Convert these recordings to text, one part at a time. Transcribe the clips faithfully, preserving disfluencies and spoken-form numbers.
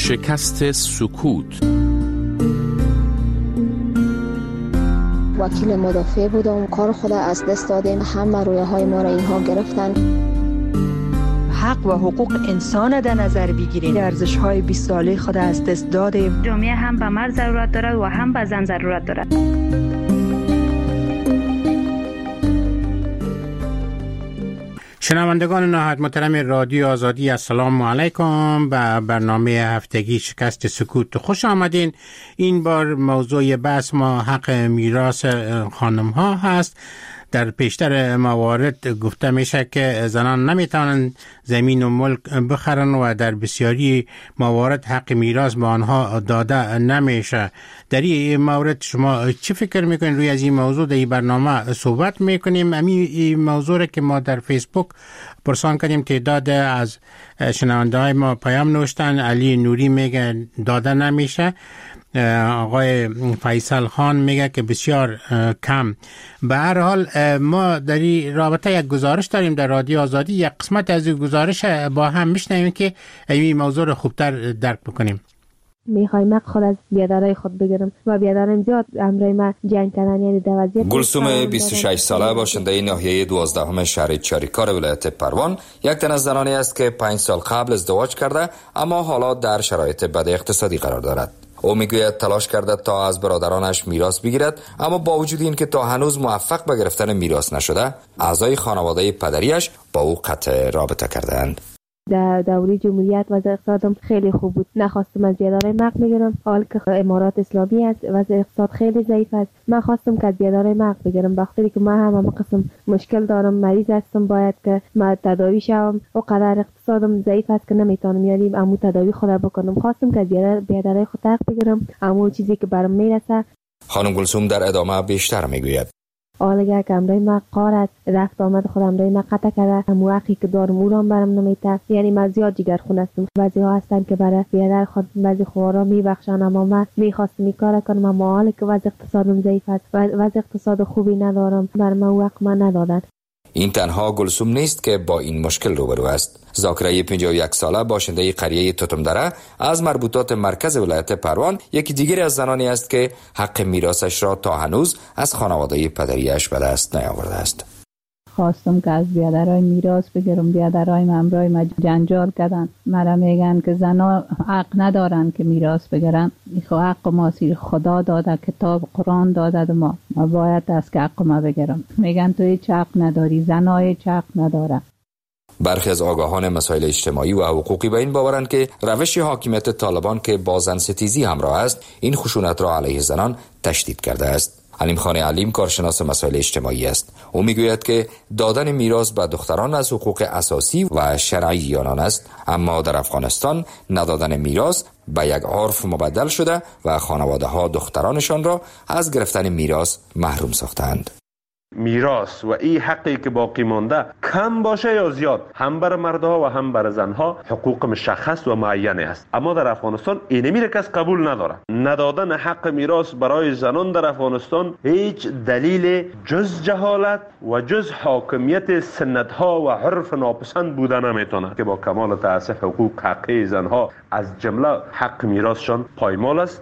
شکست سکوت. وکیل مدافع بودم، کار خود از دست دادیم، همه رویه های ما را اینها گرفتن. حق و حقوق انسان در نظر بگیریم، ارزش های بیست ساله خود از دست دادیم. جامعه هم به مرد ضرورت دارد و هم به زن ضرورت دارد. شنوندگان نهایت محترم رادیو آزادی، السلام علیکم. به برنامه هفتگی شکست سکوت خوش آمدین. این بار موضوع بحث ما حق میراث خانم ها هست. در پیشتر موارد گفته میشه که زنان نمیتونن زمین و ملک بخرن و در بسیاری موارد حق میراث به آنها داده نمیشه. در این مورد شما چی فکر میکنین؟ روی از این موضوع در این برنامه صحبت میکنیم. این موضوع را که ما در فیسبوک پرسان کردیم، تعداد از شنونده های ما پیام نوشتن. علی نوری میگه داده نمیشه. آقای فیصل خان میگه که بسیار کم. به هر حال ما در این رابطه یک گزارش داریم در رادیو آزادی. یک قسمت از این گزارش با هم میشنویم که این موضوع رو خوبتر درک بکنیم. میخوایم حق خود از بیادرای خود بگیرم و بیادرم زیاد امرای ما جنگ کردن، یعنی در وضعیت. گلسوم بیست و شش ساله باشنده ناحیه دوازدهم شهر چاریکار ولایت پروان یک تن از زنانی است که پنج سال قبل ازدواج کرده اما حالا در شرایط بد اقتصادی قرار دارد. او میگوید تلاش کرده تا از برادرانش میراث بگیرد، اما با وجود این که تا هنوز موفق به گرفتن میراث نشده، اعضای خانواده پدریش با او قطع رابطه کردند. در دوره جمهوریت وضع اقتصادم خیلی خوب بود. نخواستم از بیادرای مرد بگیرم، حال که امارات اسلامی است وضع اقتصاد خیلی ضعیف است. من خواستم که از بیادرای مرد بگیرم، بخاطر که من هم هم قسم مشکل دارم، مریض هستم، باید که من تداوی شوم و قدر اقتصادم ضعیف است که نمیتونم یعنی امو تداوی خود بکنم. خواستم که از بیادرای خود حق بگیرم، امو چیزی که برام میرسه. خانم گلسوم در ادامه بیشتر میگوید آلگر که امرای ما قارت رفت آمد خود امرای ما قطع کرده، همو حقی که دارم او را برم نمیته. یعنی من زیاد جگر خون هستم. بعضی ها هستن که برای بیادر خود بعضی خوارا میبخشن، اما من میخواستم این کار کنم، اما حالی که وضع اقتصادم ضعیف است و وضع اقتصاد خوبی ندارم، بر من او حق من ندادن. این تنها گلسوم نیست که با این مشکل روبرو است. زاکرای پنجاه و یک ساله باشنده قریه توتمدره از مربوطات مرکز ولایت پروان یکی دیگر از زنانی است که حق میراثش را تا هنوز از خانواده پدریش به دست نیاورده است. خواستم که از بیادرای میراث بگیرم، بیادرای ممرای ما جنجال کردن. مرا میگن که زنا حق ندارن که میراث بگیرن. میخوا حق ما سیر خدا داده، کتاب قرآن داده، ما ما باید از که حق ما بگیرم. میگن تو هیچ حق نداری، زنا هیچ حق نداره. برخی از آگاهان مسائل اجتماعی و حقوقی به این باورند که روش حاکمیت طالبان که با زن ستیزی همراه است، این خشونت را علیه زنان تشدید کرده است. علیم خان علیم کارشناس مسائل اجتماعی است. او میگوید که دادن میراث به دختران از حقوق اساسی و شرعی آنان است، اما در افغانستان ندادن میراث به یک عرف مبدل شده و خانواده ها دخترانشان را از گرفتن میراث محروم ساختند. میراث و این حقی که باقی مانده کم باشه یا زیاد، هم بر مردها و هم بر زنها حقوق مشخص و معینی است، اما در افغانستان این میره کس قبول نداره. ندادن حق میراث برای زنان در افغانستان هیچ دلیل جز جهالت و جز حاکمیت سنت ها و عرف ناپسند بوده نمیتونه که با کمال تاسف حقوق حقی زنها از جمله حق میراثشان پایمال است.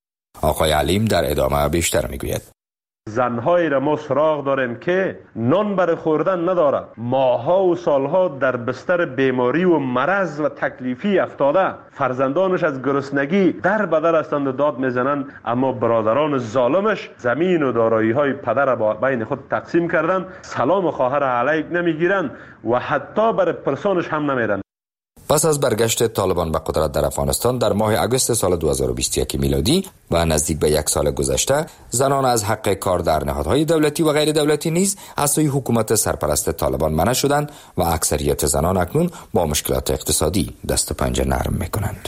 آقای علیم در ادامه بیشتر میگوید زنهایی را ما سراغ داریم که نان برای خوردن نداره، ماها و سالها در بستر بیماری و مرض و تکلیفی افتاده، فرزندانش از گرسنگی در بدر هستند و داد میزنند، اما برادران ظالمش زمین و دارایی های پدر را بین خود تقسیم کردن، سلام خواهر علیک نمیگیرن و حتی برای پرسانش هم نمیرن. پس از برگشت طالبان به قدرت در افغانستان در ماه اگست سال دو هزار و بیست و یک میلادی و نزدیک به یک سال گذشته، زنان از حق کار در نهادهای دولتی و غیر دولتی نیز از سوی حکومت سرپرست طالبان منع شدند و اکثریت زنان اکنون با مشکلات اقتصادی دست و پنجه نرم میکنند.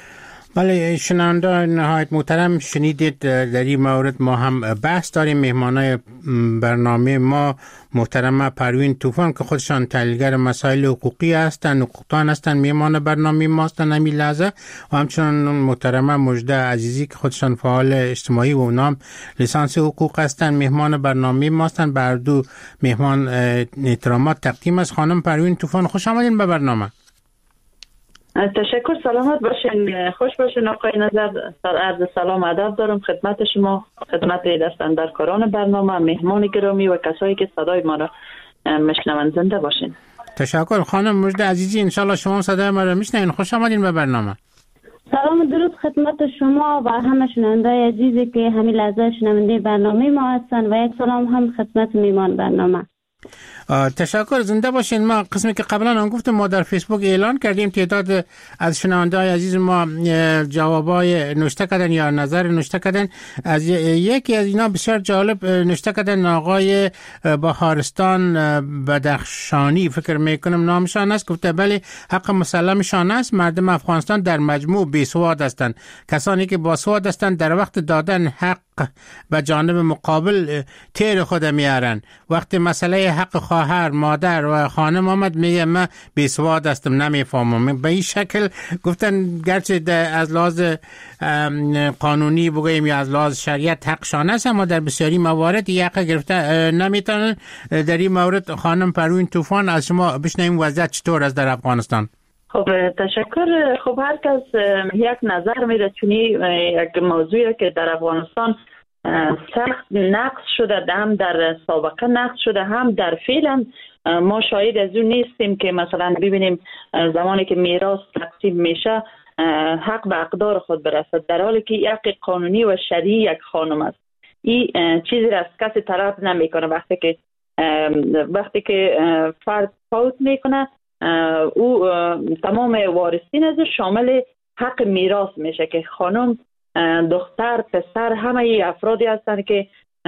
بله شنونده نهایت محترم، شنیدید در این مورد ما هم بحث داریم. مهمانای برنامه ما محترمه پروین طوفان که خودشان تحلیلگر مسائل حقوقی هستند، حقوقدان هستند، مهمان برنامه ما هستند همین لحظه، و همچنان محترمه مجده عزیزی که خودشان فعال اجتماعی و اونام لیسانس حقوق هستند، مهمان برنامه ما هستند. بر دو مهمان احترامات تقدیم از خانم پروین طوفان. خوش آمدین به برنامه. تشکر، سلامت باشین، خوش باشین آقای نظر. عرض سلام ادب دارم خدمت شما، خدمت دستاندرکاران برنامه، مهمان گرامی و کسایی که صدای ما را میشنوند. زنده باشین. تشکر خانم مجد عزیزی، انشالله شما هم صدای ما را میشنوین. خوش آمدین به برنامه. سلام و درود خدمت شما و همه شنوندای عزیزی که همین لحظه شنونده برنامه ما هستن و یک سلام هم خدمت میمان برنامه. تشکر، زنده باشین. ما قسمی که قبلا هم گفتم ما در فیسبوک اعلان کردیم، تعداد از شنونده‌های عزیز ما جوابای نوشته کردن یا نظر نوشته کردن. از یکی از اینا بسیار جالب نوشته کردن آقای بهارستان بدخشانی، فکر میکنم نامشان است. گفته بله حق مسلمشان است، مردم افغانستان در مجموع بیسواد هستند. کسانی که باسواد هستند در وقت دادن حق به جانب مقابل تیر خود میارن. وقتی مسئله حق خواهر، مادر و خانم آمد میگه من بیسواد هستم نمیفهمم. به این شکل گفتن گرچه از لحاظ قانونی بگوییم یا از لحاظ شریعت حقشان است، اما در بسیاری موارد یک حق گرفته نمیتونن. در این مورد خانم پروین طوفان از شما بشنویم وضعیت چطور است در افغانستان. خب تشکر. خب هر کس یک نظر میده، چونی یک موضوعی که در افغانستان سخت نقص شده، هم در سابقه نقص شده هم در فعل. ما شاهد از اون نیستیم که مثلا ببینیم زمانی که میراث تقسیم میشه حق به اقدار خود برسد، در حالی که حق قانونی و شرعی یک خانم است. این چیزی را از کسی طلب نمیکنه. وقتی که وقتی که فرد فوت میکنه او تمام وارثین از شامل حق میراث میشه که خانم، دختر، پسر، همه افرادی هستند که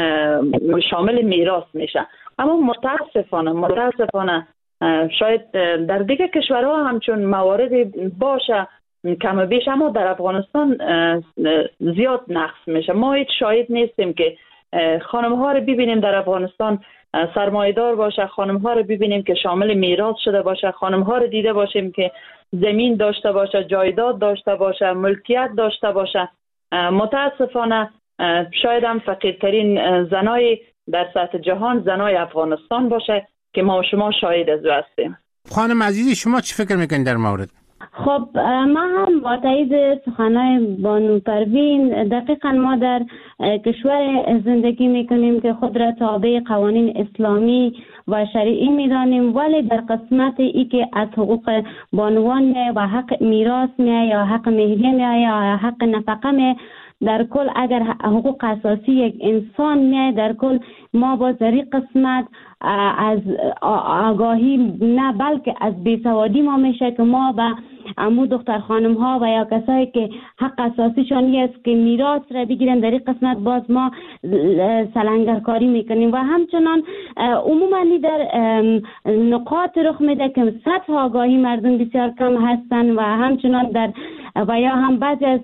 شامل میراث میشه. اما متاسفانه متاسفانه شاید در دیگه کشورها همچون موارد باشه کم و بیش، اما در افغانستان زیاد نقص میشه. ما هیچ شاهد نیستیم که خانم ها رو ببینیم در افغانستان سرمایه‌دار باشه، خانم ها رو ببینیم که شامل میراث شده باشه، خانم ها رو دیده باشیم که زمین داشته باشه، جایداد داشته باشه، ملکیت داشته باشه. متاسفانه شاید هم فقیرترین زنای در سطح جهان زنای افغانستان باشه که ما و شما شاهد از او هستیم. خانم عزیزی شما چی فکر میکنید در مورد؟ خب ما هم با تایید سخنهای بانو پروین، دقیقا ما در کشور زندگی میکنیم که خود را تابع قوانین اسلامی و شرعی میدانیم، ولی در قسمت ای که از حقوق بانوان می و حق میراث می یا حق مهریه می یا حق نفقه می، در کل اگر حقوق اساسی یک انسان می، در کل ما با در این قسمت از آگاهی نه بلکه از بیسوادی ما میشه که ما به امو دختر خانم ها و یا کسایی که حق اساسیشان است که میراث را بگیرن، در این قسمت باز ما سلنگرکاری میکنیم و همچنان عموما در نقاط رخ میده که سطح آگاهی مردم بسیار کم هستن و همچنان در و یا هم بعضی از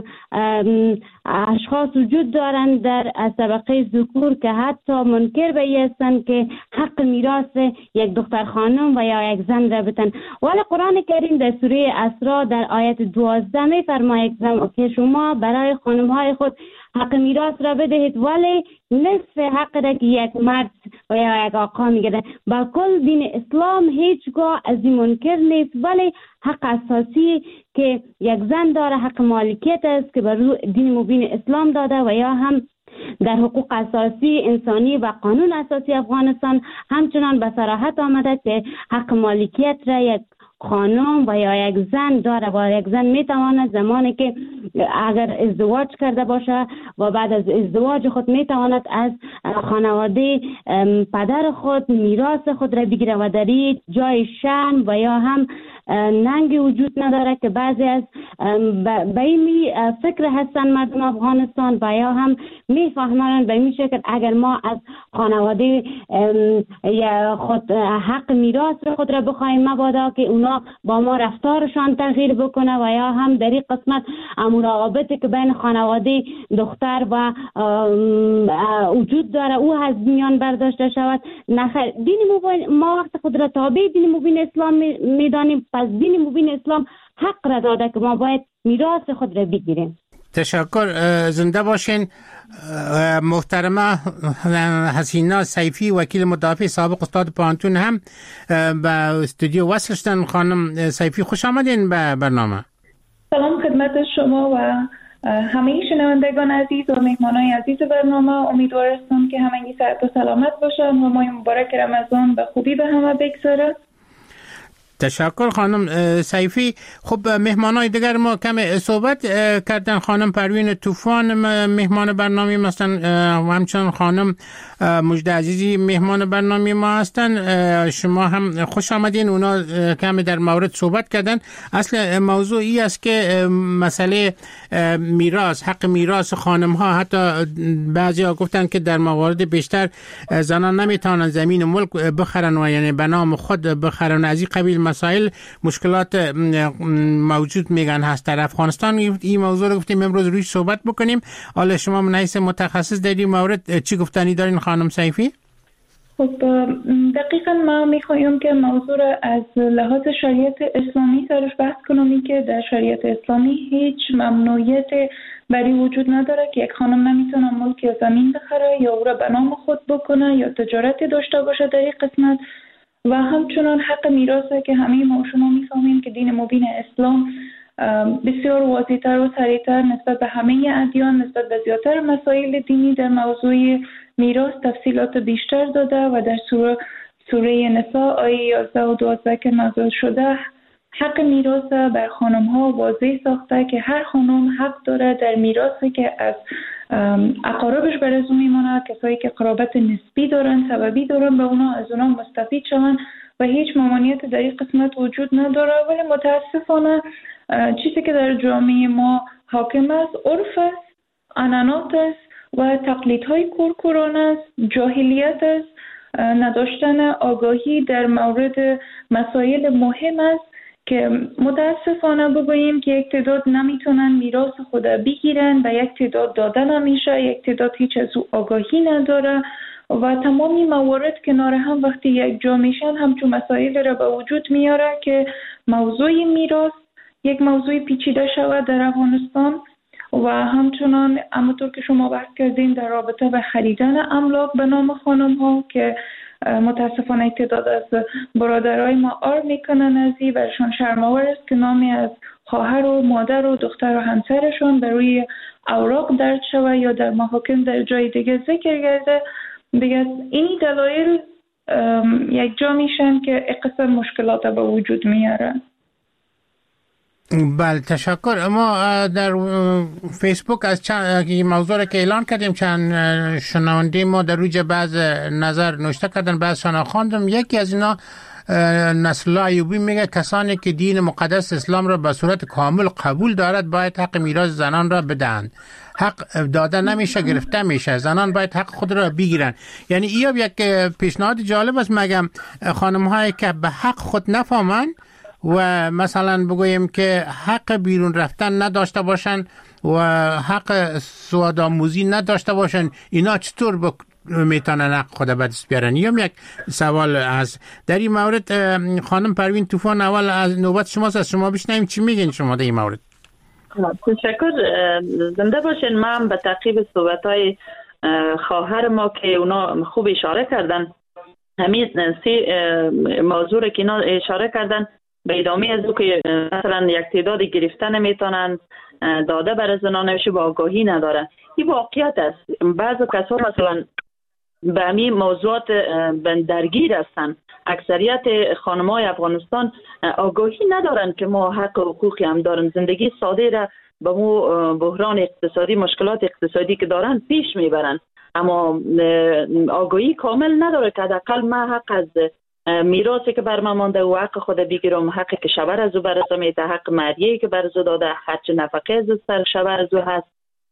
اشخاص وجود دارند در طبقه ذکور که حتی منکر به این هستند که حق میراث یک دختر خانم و یا یک زن را بتن. ولی قرآن کریم در سوره اسراء در آیت دوازده می فرماید که شما برای خانم های خود حق میراث را بدهید، ولی نصف حق را که یک مرد و یا یک آقا میگیره. با کل دین اسلام هیچگاه از این منکر نیست، ولی حق اساسی که یک زن داره حق مالکیت است که بر روی دین مبین اسلام داده و یا هم در حقوق اساسی انسانی و قانون اساسی افغانستان همچنان به صراحت آمده که حق مالکیت را یک خانم و یا یک زن داره و یک زن میتواند زمانی که اگر ازدواج کرده باشه و بعد از ازدواج خود میتواند از خانواده پدر خود میراث خود را بگیره و در این جای شرم و یا هم ننگی وجود نداره که بعضی از به این فکر هستن مردم افغانستان و یا هم میفهمند به این شکل اگر ما از خانواده خود حق میراث خود را بخوایم مبادا که اونا با ما رفتارشان تغییر بکنه و یا هم در این قسمت مراقبتی که بین خانواده دختر و وجود داره او از میان برداشته شود. نخیر، دین مبین ما وقت خود را تابع دین مبین اسلام میدانیم، پس دین مبین اسلام حق را داده که ما باید میراث خود را بگیریم. تشکر. زنده باشین. محترمه حسینا سیفی وکیل مدافع سابق استاد پانتون هم به استودیو وصل شدن. خانم سیفی خوش آمدین به برنامه. سلام خدمت شما و همه شنوندگان عزیز و مهمانای عزیز برنامه. امیدوار هستم که همگی صحت و سلامت باشن و ماه مبارک رمضان به خوبی به همه بگذره. تشکر خانم سیفی. خب مهمانای دیگر ما کم صحبت کردن. خانم پروین طوفان مهمان برنامه ما هستن و همچنان خانم مجد عزیزی مهمان برنامه ما هستن. شما هم خوش آمدین. اونا کم در مورد صحبت کردن. اصل موضوع ای است که مسئله میراث، حق میراث خانم ها، حتی بعضی ها گفتن که در موارد بیشتر زنان نمیتونن زمین و ملک بخرن و یعنی به نام خود بخرن. از این قبیل مسائل مشکلات موجود میگن هست در افغانستان. این موضوع رو گفتیم امروز روی صحبت بکنیم. حالا شما من حیث متخصص در این مورد چی گفتنی دارین خانم سیفی؟ خب دقیقا ما میخوایم که موضوع را از لحاظ شریعت اسلامی سرش بحث کنیم که در شریعت اسلامی هیچ ممنوعیت بری وجود نداره که یک خانم نمیتونه ملک یا زمین بخره یا او را به نام خود بکنه یا تجارت داشته باشه در این قسمت. و همچنان حق میراثه که همه ما شما میفهمیم که دین مبین اسلام بسیار واضح‌تر و صریح‌تر نسبت به همه ادیان، نسبت به زیادتر مسائل دینی در موضوع میراث تفصیلات بیشتر داده و در سوره سوره نساء آیه یازده و دوازده که نازل شده حق میراث بر خانم ها واضح ساخته که هر خانم حق داره در میراثی که از اقاربش بر از اون میمونه، کسایی که قرابت نسبی دارن، سببی دارن، به اونا از اونا مستفید شون و هیچ ممانعت در این قسمت وجود نداره. ولی متاسفانه چیزی که در جامعه ما حاکم است عرف است، عنعنات است و تقلیدهای کورکورانه است، جاهلیت است، نداشتن آگاهی در مورد مسائل مهم است که متاسفانه بگوییم که یک تعداد نمیتونن میراث خود بگیرن و یک تعداد داده نمیشه، یک تعداد هیچ از او آگاهی نداره و تمامی موارد کنار هم وقتی یک جا میشن همچون مسائل را به وجود میاره که موضوع میراث یک موضوع پیچیده شود در افغانستان و همچنان همونطور که شما بحث کردین در رابطه به خریدن املاک به نام خانم ها که متاسفانه تعداد از برادرای ما آر میکنن از این برشان شرم‌آور است که نامی از خواهر و مادر و دختر و همسرشون بر روی اوراق درج شود یا در محاکم در جای دیگه ذکر گرده. دیگه این دلایل یک جا میشن که اقصا مشکلات به وجود میارن. بله تشکر. ما در فیسبوک از چند موضوع را که اعلان کردیم چند شنونده ما در روی بعض نظر نوشته کردن، بعضشان خواندم. یکی از اینا نصرالله ایوبی میگه کسانی که دین مقدس اسلام را به صورت کامل قبول دارد باید حق میراث زنان را بدهند. حق داده نمیشه، گرفته میشه. زنان باید حق خود را بگیرن. یعنی این یک پیشنهاد جالب است. مگم خانم هایی که به حق خود نفهمن و مثلا بگوییم که حق بیرون رفتن نداشته باشن و حق سواد آموزی نداشته باشن، اینا چطور با میتونن حق خود به دست بیارن؟ یا یک سوال از در این مورد خانم پروین طوفان اول از نوبت شماست، از شما بشنویم چی میگین شما در این مورد. تشکر. زنده باشین. من به تعقیب صحبت‌های خواهر ما که اونا خوب اشاره کردن، همین سی موضوع که اینا اشاره کردن به ادامه از او که مثلا یک تعداد گرفتن میتونن داده بر زنان نمیشه با آگاهی نداره. این واقعیت است. بعضی کسا مثلا به همین موضوعات درگیر هستن. اکثریت خانمای افغانستان آگاهی ندارن که ما حق و حقوقی هم دارن. زندگی ساده را به مو بحران اقتصادی، مشکلات اقتصادی که دارن پیش میبرن، اما آگاهی کامل نداره که حداقل من حق از میراثی که بر من مانده و حق خود بگیرم، حقی که شوهر از او برسه میده، حق مریه که برزو داده، خرج نفقه از سر شوهر از او هست.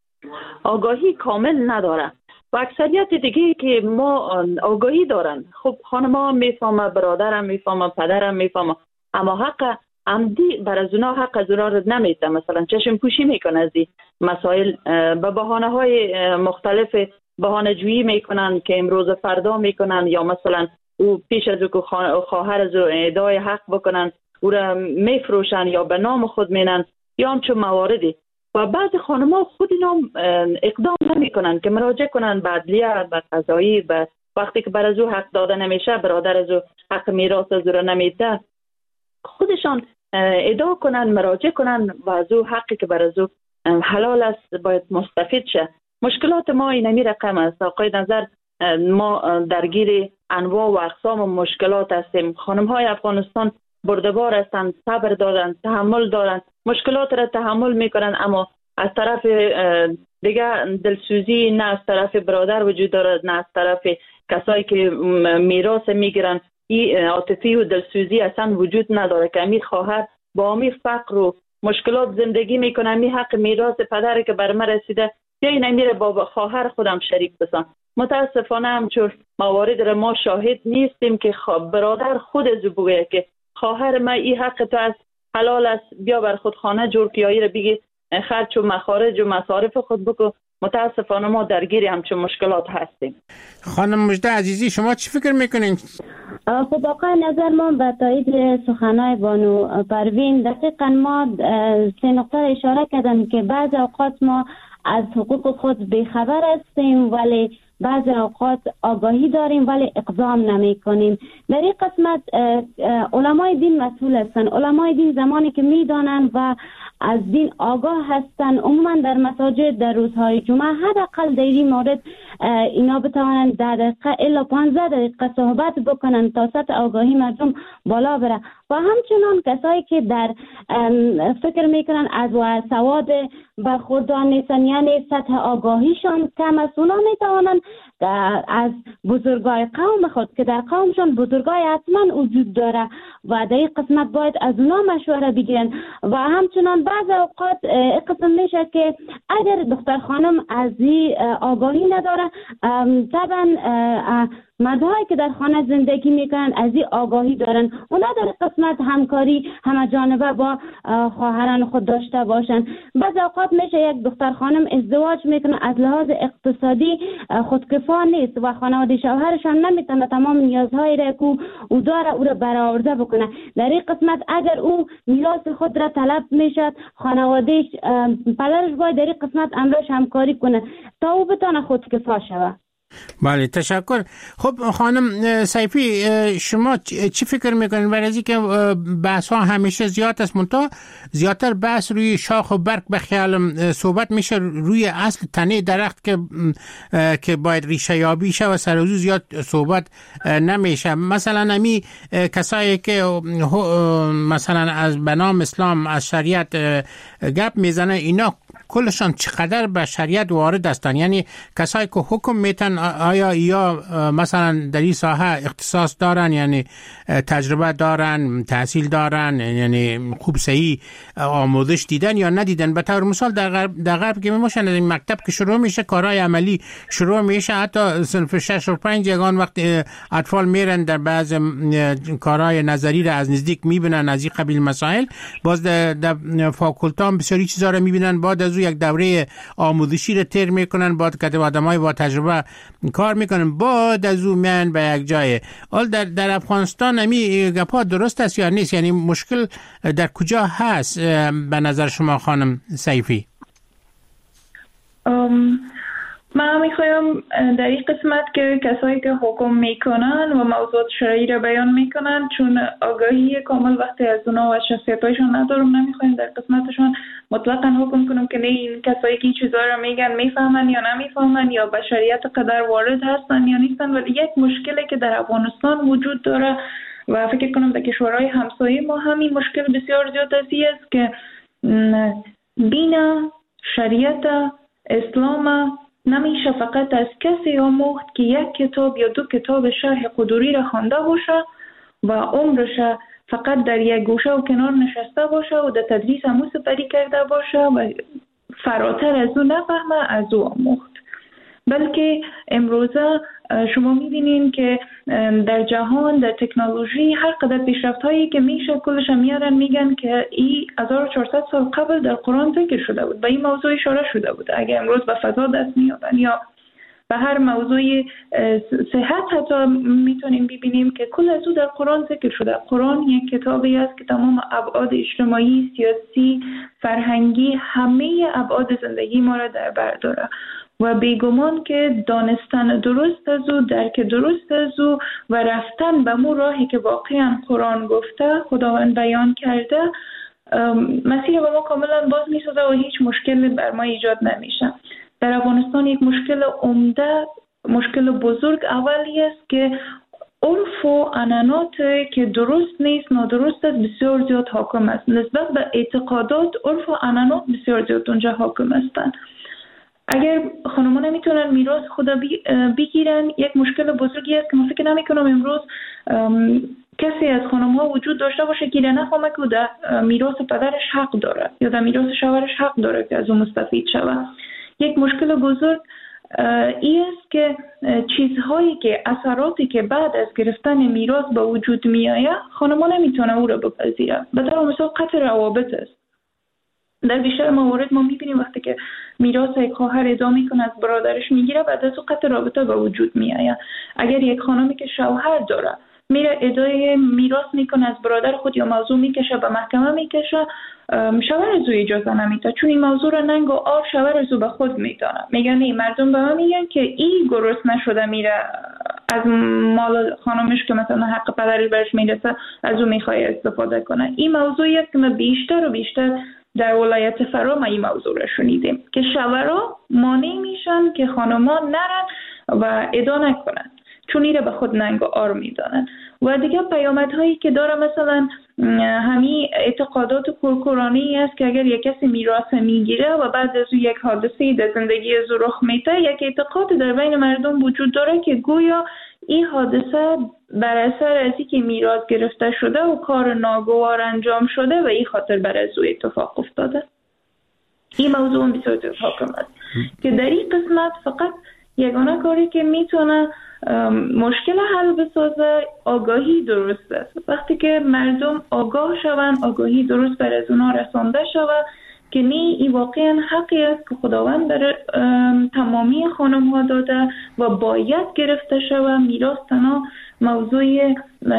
آگاهی کامل نداره و اکثریت دیگه که ما آگاهی دارن. خب خانم‌ها میفهمه، برادرم میفهمه، پدرم میفهمه، اما حق عمدی بر از اونا حق از اونا رو نمیده. مثلا چشم پوشی میکنه از این مسائل، به بهانه های مختلف بهانه جویی میکنن که امروز فردا میکنن، یا مثلا او پیش از او که خواهر از او ادعای حق بکنن او را میفروشن یا به نام خود مینن، یا همچون مواردی. و بعض خانم‌ها خود اینا اقدام نمی‌کنن که مراجعه کنن به عدلیه، به قضایی، به وقتی که بر از او حق داده نمیشه، برادر از او حق میراث از او نمیده، خودشان ادعا کنن، مراجعه کنن و از او حقی که بر از او حلال است باید مستفید شه. مشکلات ما این همین رقم است. آقای نظر، ما درگیر انواع و اقسام مشکلات هستیم. خانم‌های افغانستان بردبار هستند، صبر دارند، تحمل دارند، مشکلات را تحمل میکنن، اما از طرف دیگه دلسوزی نه از طرف برادر وجود دارد، نه از طرف کسایی که میراث میگیرن. این عاطفی و دلسوزی اصلا وجود نداره که امیر خواهر با امیر فقر و مشکلات زندگی میکنه، امیر حق میراث پدری که بر من رسیده یا این امیر با خواهر خودم شریک بسن. متاسفانه همچون موارد را ما شاهد نیستیم که برادر خود از بگه که خواهر ما این حق تو از حلال است، بیا بر خود خانه جور کیایی را بگی خرج و مخارج و مصارف خود بکن. متاسفانه ما درگیر همچون مشکلات هستیم. خانم مجده عزیزی، شما چی فکر میکنین؟ خب آقای نظر، ما به تایید سخنهای بانو پروین دقیقا ما سه نقطه اشاره کردن که بعض اوقات ما از حقوق خود بیخبر هستیم ولی بعض اوقات آگاهی داریم ولی اقدام نمی کنیم. در این قسمت علمای دین مسئول هستند. علمای دین زمانی که می دانند و از دین آگاه هستند، عموما در مساجد در روزهای جمعه حداقل در این مورد اینا بتوانند در دقیقه الا پانزده دقیقه صحبت بکنن تا سطح آگاهی مردم بالا بره. و همچنان کسایی که در فکر میکنن از و سواد برخوردار نیستن، یعنی سطح آگاهیشان کم است، اونا میتوانند از بزرگای قوم خود که در قومشان بزرگای حتما وجود داره و در این قسمت باید از اونا مشوره بگیرن. و همچنان بعض اوقات قسم میشه که اگر دختر خانم از این آگاهی نداره، طبعا مردهایی که در خانه زندگی میکنن از این آگاهی دارن، اونا در قسمت همکاری همه جانبه با خواهران خود داشته باشن. بعض اوقات میشه یک دختر خانم ازدواج میکنه، از لحاظ اقتصادی خودکفا نیست و خانواده شوهرشان نمیتونه تمام نیازهای را که او داره او را برآورده بکنه. در این قسمت اگر او میراث خود را طلب میشد، خانواده پدرش باید در این قسمت امرش همکاری کنه تا او بتونه خودکفا شود. بله، تشکر. خب خانم سیفی، شما چی فکر میکنین؟ برای از اینکه بحث ها همیشه زیاد است، منتها زیادتر بحث روی شاخ و برگ به خیالم صحبت میشه، روی اصل تنه درخت که که باید ریشه یابی شه و سر و زو زیاد صحبت نمیشه. مثلا امی کسایی که مثلا از بنام اسلام از شریعت گپ میزنه، اینا کلشان چقدر به شریعت وارد هستن؟ یعنی کسایی که حکم میتن آیا یا مثلا در این ساحه اختصاص دارن، یعنی تجربه دارن، تحصیل دارن، یعنی خوب صحیح آموزش دیدن یا ندیدن؟ به طور مثال در غرب در غرب که میموشن از این مکتب که شروع میشه، کارهای عملی شروع میشه، حتی صنف شش و پنج یگان وقت اطفال میرن در بعض کارهای نظری را از نزدیک میبینن، از این قبیل مسائل. باز در, در فاکولته هم بسیاری چیزا رو میبینن، بعد از یک دوره آموزشی رو تر میکنن، بعد که آدمای با تجربه کار میکنن، بعد از اون میان به یک جای. حال در در افغانستان همی گپا درست است یا نیست؟ یعنی مشکل در کجا هست به نظر شما خانم سیفی؟ ام من میخوایم در این قسمت که کسایی که حکم میکنن و موضوعات شرعی را بیان میکنن، چون آگاهی کامل وقتی از اونا و شخصیتایشون ندارم، نمیخوایم در قسمتشون مطلقا حکم کنم که نه این کسایی که این چیزها را میگن میفهمن یا نمیفهمن یا به شریعت قدر وارد هستن یا نیستن. ولی یک مشکلی که در افغانستان وجود داره و فکر کنم در کشورهای همسایه ما همین مشکل بسیار زیاد است که دین، شریعت اسلام نمیشه فقط از کسی آموخت که یک کتاب یا دو کتاب شرح قدوری را خوانده باشه و عمرش فقط در یک گوشه و کنار نشسته باشه و در تدریس همو سپری کرده باشه و فراتر از او نفهمه از او آموخت. بلکه امروزه شما میبینین که در جهان در تکنولوژی هر قدر پیشرفت هایی که میشه کلش میارن میگن که این هزار و چهارصد سال قبل در قرآن ذکر شده بود، به این موضوع اشاره شده بود. اگه امروز به فضا دست میابن یا و هر موضوع صحت حتی میتونیم ببینیم که کل از او در قرآن ذکر شده. قرآن یک کتابی است که تمام ابعاد اجتماعی، سیاسی، فرهنگی، همه ابعاد زندگی ما را در بر داره و بیگمان که دانستن درست از او، درک درست از او و رفتن به مو راهی که واقعا قرآن گفته، خداوند بیان کرده، مسیر به ما کاملا باز میسازه و هیچ مشکلی بر ما ایجاد نمیشه. در افغانستان یک مشکل عمده، مشکل بزرگ اولی است که عرف و عنعنات که درست نیست، نادرست است، بسیار زیاد حاکم است. نسبت به اعتقادات، عرف و عنعنات بسیار زیاد اونجا حاکم هستند. اگر خانم‌ها نمیتونن میراث خدا بگیرن، یک مشکل بزرگی است که من فکر نمی‌کنم امروز کسی از خانم‌ها وجود داشته باشه که نفهمه که در میراث پدرش حق داره یا در میراث شوهرش حق داره که از اون مستفید شود. یک مشکل بزرگ این است که چیزهایی که اثراتی که بعد از گرفتن میراث به وجود میآید، خانم‌ها نمیتونه او را بپذیره. به طور مثال قطع روابط است. در بیشتر موارد ما میبینیم وقتی که میراث یک خواهر ادعا میکنه از برادرش میگیره، بعد از او قطع رابطه به وجود میآید. اگر یک خانمی که شوهر داره میره ادعای میراث میکنه از برادر خود یا موضوع میکشه به محکمه میکشه، شوهر از او اجازه نمیده، چون این موضوع را ننگ و آر شوهر از او به خود میدانه. میگن این مردم به من میگن که این گرست نشده میره از مال خانمش که مثلا حق پدری برش میرسه از او میخواد استفاده کنه. این موضوعی است که ما بیشتر و بیشتر در ولایت فرا ما این موضوع را شنیدیم که شوهرها مانع میشن که خانم‌ها نرن و ادعا نکنن، چون ایره به خود ننگ و آر میدانن. و دیگه پیامدهایی که داره مثلا همین اعتقادات کورکورانه‌ای است که اگر یک کسی میراث میگیره و بعد از او یک حادثه در زندگی از او رخ میده، یک اعتقاد در بین مردم وجود داره که گویا این حادثه بر اثر از اینکه میراث گرفته شده و کار ناگوار انجام شده و این خاطر بر از او اتفاق افتاده. این موضوع بسیار حاکم است که در این قسمت فقط یگانه کاری که میتونه مشکل حل بسازه آگاهی درست است. وقتی که مردم آگاه شوند، آگاهی درست بر از اونها رسانده شود که نه این واقعا حقی است که خداوند در تمامی خانم ها داده و باید گرفته شود. میراث تنها موضوع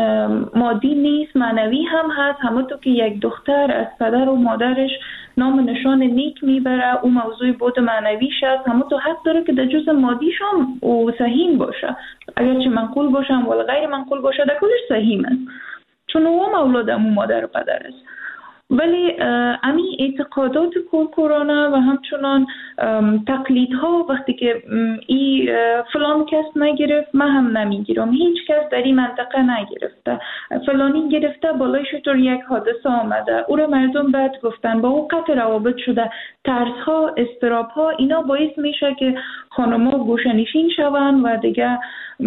مادی نیست، معنوی هم هست. همونطور که یک دختر از پدر و مادرش نام نشان نیک میبره، او موضوع بود معنویش است، همونطور حق داره که در جزء مادیش هم او سهیم باشه، اگرچه منقول باشه ولی غیر منقول باشه در کلش سهیم است، چون او مولود امو مادر و پدر است. ولی امی اعتقادات کورکورانه و همچنان تقلیدها، وقتی که ای فلان کس نگرفت من هم نمیگیرم، هیچ کس در این منطقه نگرفته، فلانی گرفته بالای شطور یک حادثه آمده، او را مردم بعد گفتن، با او قطع روابط شده، ترس ها، استراب ها، اینا باعث میشه که خانم‌ها گوشه‌نشین شوند و دیگه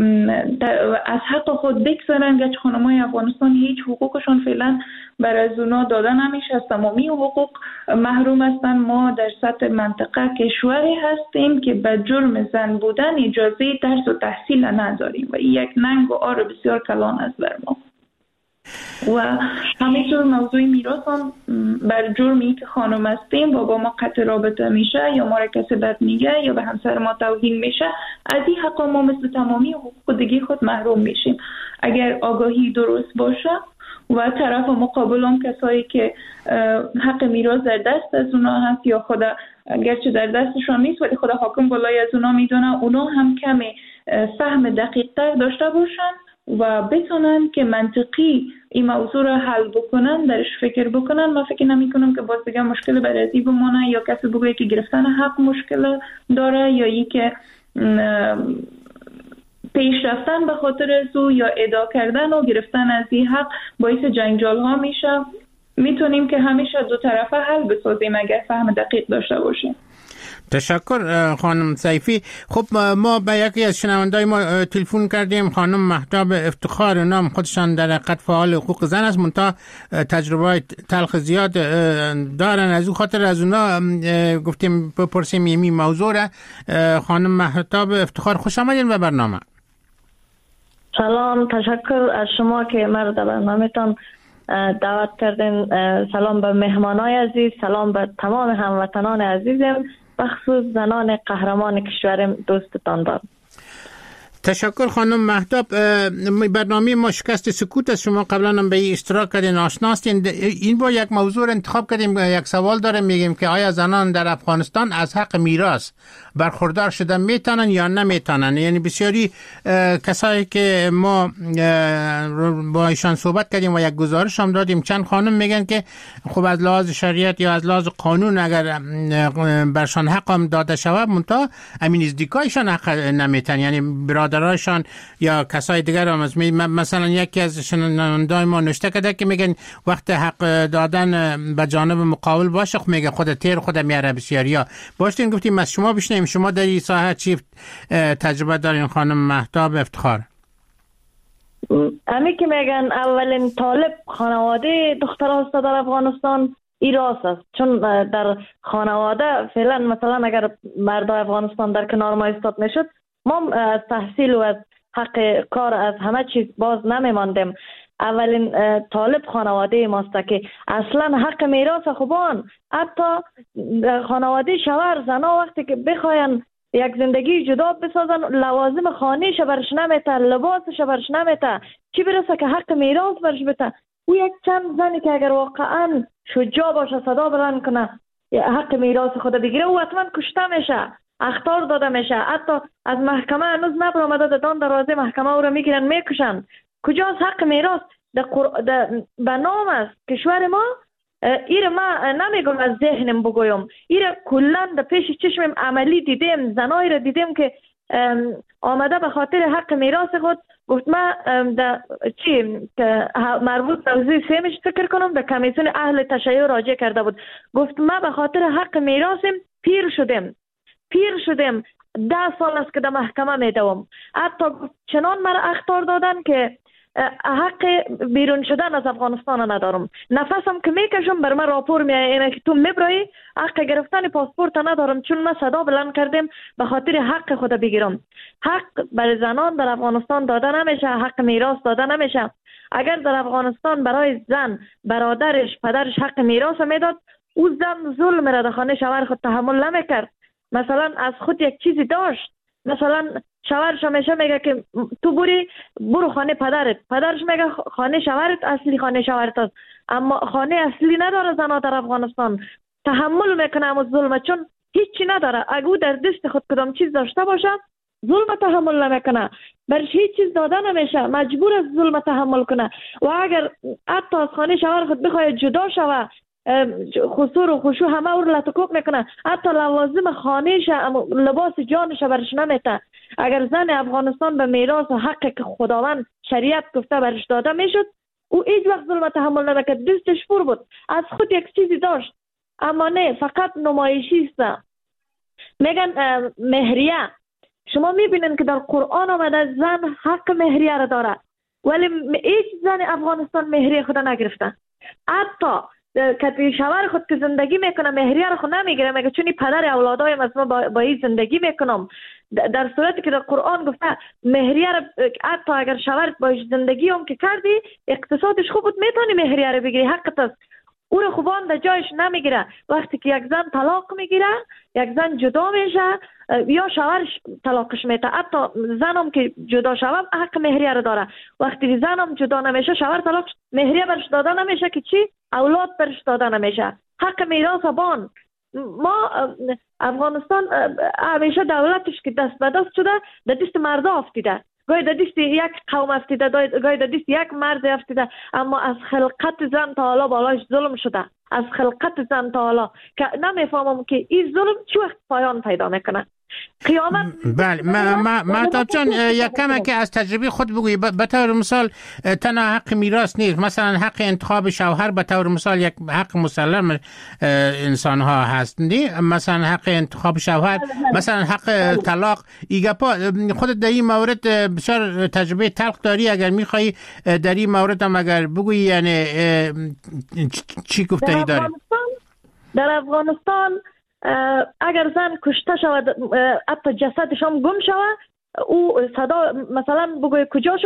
از حق خود بگذرن، گرچه خانم‌های افغانستان هیچ حقوقشان فعلا بر از اونا داده نمیشه، از تمامی حقوق محروم هستن. ما در سطح منطقه کشوری هستیم که به جرم زن بودن اجازه درس و تحصیل نداریم و این یک ننگ و آر بسیار کلان است بر ما. و همینطور موضوع میراث هم بر جرمی که خانم هستیم و با ما قطع رابطه میشه یا ما را کسی بد میگه یا به همسر ما توهین میشه، از این حق ما مثل تمامی حقوق دیگه خود محروم میشیم. اگر آگاهی درست باشه و طرف مقابل هم کسایی که حق میراث در دست از اونا هست یا خدا گرچه در دستشون نیست ولی خدا حاکم بالای از اونا میدونه، اونا هم کمی فهم دقیق تر داشته باشن و بتونن که منطقی این موضوع را حل بکنن، درش فکر بکنن. من فکر نمی کنم که باز بگم مشکل برازی بمونه یا کسی بگه که گرفتن حق مشکل داره یا ای که پیش رفتن به خاطر از او یا ادعا کردن و گرفتن از این حق باعث جنجال ها میشه. میتونیم که همیشه دو طرفه حل بسازیم اگر فهم دقیق داشته باشیم. تشکر خانم سیفی. خب ما به یکی از شنوندای ما تلفن کردیم، خانم مهتاب افتخار، نام خودشان در حقیقت فعال حقوق زن است، منتها تجربه تلخ زیاد دارن، از اون خاطر از اونا گفتیم بپرسیم این موضوع را. خانم مهتاب افتخار خوش آمدین به برنامه. سلام، تشکر از شما که مرا در برنامه‌تان دعوت کردین. سلام به مهمانای عزیز، سلام به تمام هموطنان عزیزم بخصوص زنان قهرمان کشورم دوستتان دارم. تشکر خانم مهتاب. برنامه ما شکست سکوت از شما قبلا هم به این اشتراک کردین، آشنا هستین. این با یک موضوع انتخاب کردیم. یک سوال داریم، میگیم که آیا زنان در افغانستان از حق میراث برخوردار شدن میتونن یا نمیتونن؟ یعنی بسیاری کسایی که ما با ایشان صحبت کردیم و یک گزارش هم دادیم، چند خانم میگن که خب از لحاظ شریعت یا از لحاظ قانون اگر برشان حق هم داده شود، منتها امین ازدیکایشان حق نمیتن، یعنی برادرایشان یا کسای دیگر هم. مثلا یکی از شنوندای ما نوشته کرده که میگن وقت حق دادن به جانب مقابل باشه، خب میگه خود تیر خود میاره بسیاریا. باشین گفتیم از شما بشنیم، شما در این ساحه چی تجربه دارین خانم مهتاب افتخار؟ امی که میگن اولین طالب خانواده دختر هست در افغانستان ایراس است، چون در خانواده فعلا مثلا اگر مرد افغانستان در کنار ما استاد میشد، ما از تحصیل و از حق کار از همه چیز باز نمیماندیم. اولین طالب خانواده ماست که اصلا حق میراث خوبان، حتی خانواده شوهر زنا وقتی که بخواین یک زندگی جدا بسازن، لوازم خانهش برش نمیته، لباسش برش نمیته، چی برسه که حق میراث برش بته. او یک چند زنی که اگر واقعا شجاع باشه، صدا بلند کنه، حق میراث خود بگیره، او حتما کشته میشه، اخطار داده میشه. حتی از محکمه هنوز نبرآمده، دان دروازه محکمه او را میگیرن میکشن. کجاست حق میراث؟ به نام است کشور ما. ایره ما نمیگم از ذهنم بگویم، ایره کلن در پیش چشمم عملی دیدیم. زنایی را دیدیم که آمده به خاطر حق میراث خود گفت ما در چی که مربوط به موضوع سیمش فکر کنم در کمیسیون اهل تشیع راجع کرده بود، گفت ما به خاطر حق میراثم پیر شدیم پیر شدیم ده سال است که در محکمه میدوم. حتی چنان مرا اخطار دادن که حق بیرون شدن از افغانستان ندارم. نفسم که میکشم بر من راپور میایه که تو میبرایی، حق گرفتن پاسپورت ندارم، چون ما صدا بلند کردیم به خاطر حق خود بگیرم. حق برای زنان در افغانستان داده نمیشه، حق میراث داده نمیشه. اگر در افغانستان برای زن برادرش پدرش حق میراث میداد، او زن ظلم را در خانه شوهر خود تحمل نمیکرد. مثلا از خود یک چیزی داشت، مثلا شوهرش همیشه میگه که تو بری برو خانه پدرت، پدرش میگه خانه شوهرت اصلی خانه شوهرت است، اما خانه اصلی نداره. زنها در افغانستان تحمل میکنه اما ظلم، چون هیچی نداره. اگه او در دست خود کدام چیز داشته باشه، ظلم تحمل نمیکنه، برش هیچ چیز داده نمیشه، مجبور است ظلم تحمل کنه. و اگر حتی از خانه شوهر خود بخواد جدا شوه، خسور و خشوع همه او رو لطکوب میکنه، حتی لوازم خانهش لباس جانش برش نمیته. اگر زن افغانستان به میراث و حقی که خداوند شریعت گفته برش داده میشد، او هیچ وقت ظلم تحمل نمیکرد، دستش پر بود، از خود یک چیزی داشت. اما نه، فقط نمایشی است. میگن مهریه، شما میبینین که در قرآن آمده زن حق مهریه را داره، ولی هیچ زن افغانستان مهریه خود نگرفته. حتی که شوهر خود که زندگی میکنه مهریه رو خود نمیگیره، میگه چون پدر اولادایم از ما با, با این زندگی میکنم، در صورتی که در قرآن گفته مهریه رو حتی اگر شوهر با زندگی هم که کردی اقتصادش خوب بود میتونی مهریه رو بگیری، حقت است. او رو خوبان در جایش نمیگیره. وقتی که یک زن طلاق میگیره، یک زن جدا میشه یا شوهرش طلاقش میده، حتی زنم که جدا شوه حق مهریه رو داره. وقتی زنم جدا نمیشه، شوهر طلاق مهریه برش داده نمیشه که چی؟ اولاد برش داده نمیشه. حق میراث بان. ما افغانستان همیشه دولتش که دست به دست شده در دست مردا افتیده، گاهی در دست یک قوم افتیده، گاهی در دست یک مرد افتیده، اما از خلقت زن تا حالا بالاش ظلم شده، از خلقت زن تا حالا که نمیفهمم که این ظلم چه وقت پایان پیدا میکنه. قیامت. بله مهتاب جان، یک کم که از تجربه خود بگویی. به طور مثال تنها حق میراث نیست، مثلا حق انتخاب شوهر به طور مثال یک حق مسلم انسان ها هست، نه؟ مثلا حق انتخاب شوهر، مثلا حق طلاق. ایگپا خود در این مورد بسیار تجربه تلخ داری، اگر میخوایی در این مورد هم اگر بگویی، یعنی چی گفتنی داری؟ در افغانستان اگر زن کشته شود، حتی جسدش هم گم شود، او صدا مثلا بگوی کجا شد،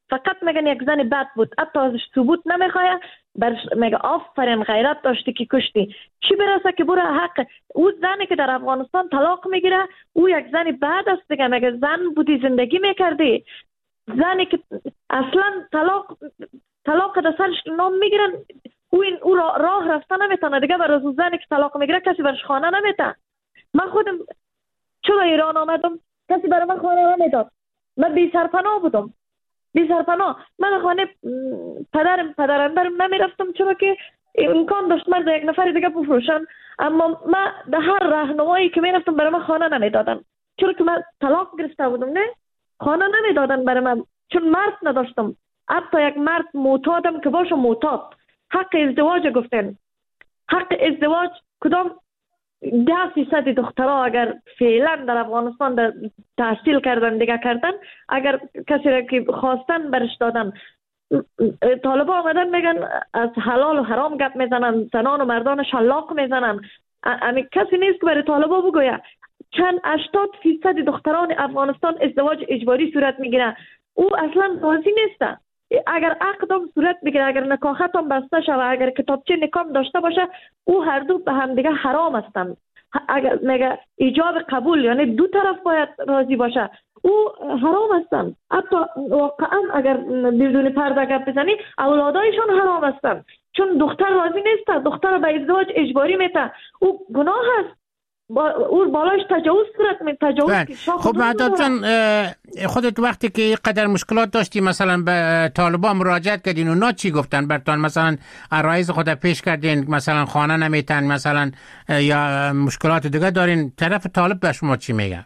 فقط میگن یک زن بد بود، حتی ازش ثبوت نمیخواه، برش میگه آفرین غیرت داشتی که کشتی. چی برسه که برو حق او زنی که در افغانستان طلاق میگیره او یک زن بد است دیگه، میگه زن بودی زندگی میکردی. زنی که اصلا طلاق طلاق در سرش نام میگیرن او این او راه, راه رفتن نمیتونه دیگه. برای او زنی که طلاق میگیره کسی برش خانه نمیده. من خودم چرا ایران آمدم کسی برای من خانه نمیداد. من بی سرپناه بودم، بی سرپناه. من خانه پدرم پدرم برم نمیرفتم چرا که امکان داشت مرد یک نفر دیگه بفروشن. اما من در هر راهنمایی که میرفتم برای من خانه نمیدادن چرا که من طلاق گرفته بودم. نه خانه نمیدادن برای من چون مرد نداشتم. حتی یک مرد معتادم که باشه معتاد. حق ازدواج گفتن، حق ازدواج کدام ده فیصد دخترها اگر فعلا در افغانستان در تحصیل کردن دیگه کردن، اگر کسی را که خواستن برش دادن. طالبا آمدن میگن از حلال و حرام گپ میزنن، زنان و مردان شلاق میزنن. امی کسی نیست که برای طالبا بگوید چند هشتاد فیصد دختران افغانستان ازدواج اجباری صورت میگیره. او اصلا راضی نیستن. اگر عقدم صورت بگیره، اگر نکاحتم بسته شود، اگر کتابچه نکام داشته باشه، او هر دو به هم دیگه حرام هستند. اگر میگه ایجاب قبول یعنی دو طرف باید راضی باشه، او حرام هستند. حتی واقعا اگر بدون پرده گپ بزنی اولادایشان حرام هستند چون دختر راضی نیست، دختر به ازدواج اجباری میته. او گناه است. با او بالایش تجاوز صورت می تجاوز. خب معداد جان خودت وقتی که قدر مشکلات داشتی مثلا به طالبان مراجعت کردین اونا چی گفتن برتان؟ مثلا عرایض خود پیش کردین، مثلا خانه نمیتن مثلا یا مشکلات دیگه دارین، طرف طالب به شما چی میگه؟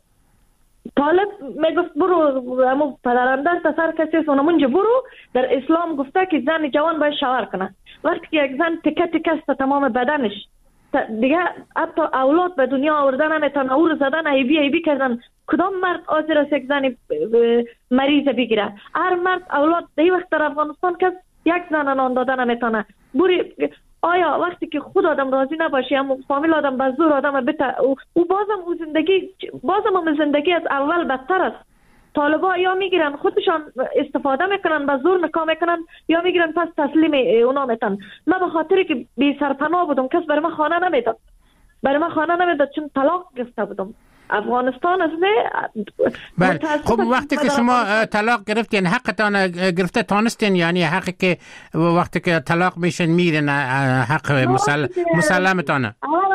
طالب میگفت برو امو پدرم در سر کسی سونمونجا برو. در اسلام گفته که زن جوان باید شوهر کنه. وقتی که یک زن تکه تکه است تمام بدنش دیگه حتی اولاد به دنیا آوردن نمیتونه، او رو زدن ایبی ایبی کردن. کدام مرد حاضر است یک زن مریض بگیره؟ هر مرد اولاد در وقت در افغانستان که یک زن نان دادن نمیتونه. بوری آیا وقتی که خود آدم راضی نباشه اما فامیل آدم به زور آدم بته او بازم او زندگی بازم هم زندگی از اول بدتر است. طالبا یا میگیرن خودشان استفاده میکنن به زور نکاح میکنن یا میگیرن پس تسلیم اونا میتن. من به خاطری که بی سرپناه بودم کس برای من خانه نمیداد، برای من خانه نمیداد چون طلاق گرفته بودم. افغانستان است نه. بله خب وقتی که شما طلاق گرفتین حقتان گرفته تانستین، یعنی حقی که وقتی که طلاق میشن میرن حق مسل... مسلمتانه؟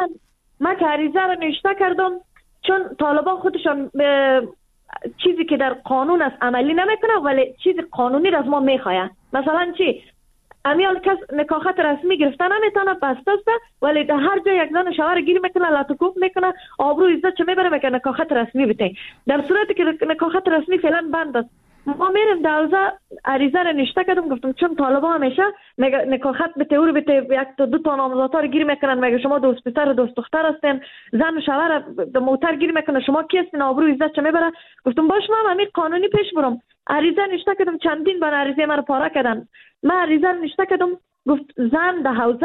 من که عریضه رو نوشته کردم چون طالبان خودشان چیزی که در قانون است عملی نمیکنه ولی چیز قانونی را از ما میخواه. مثلا چی؟ امیال کس نکاحت رسمی گرفته نمیتونه بسته است ولی در هر جای یک زن شوهر گیر میکنه، لطوکوف میکنه، آبرو عزت چه میبره میگه نکاحت رسمی بده. در صورتی که نکاحت رسمی فعلا بند است. ما میریم در حوزه عریضه رو نوشته کردم گفتم چون طالبا همیشه میگه نکاحت بده او رو بده یک تا دو تا نامزدها رو گیر میکنن، میگه شما دوست پسر و دوست دختر هستین، زن و شوهر به موتر گیر میکنه، شما کی هستین، آبرو عزت چه میبره. گفتم باش ما همین قانونی پیش برم. عریضه نوشته کردم، چندین بار عریضه من رو پاره کردن. من عریضه نوشته کردم گفت زن در حوزه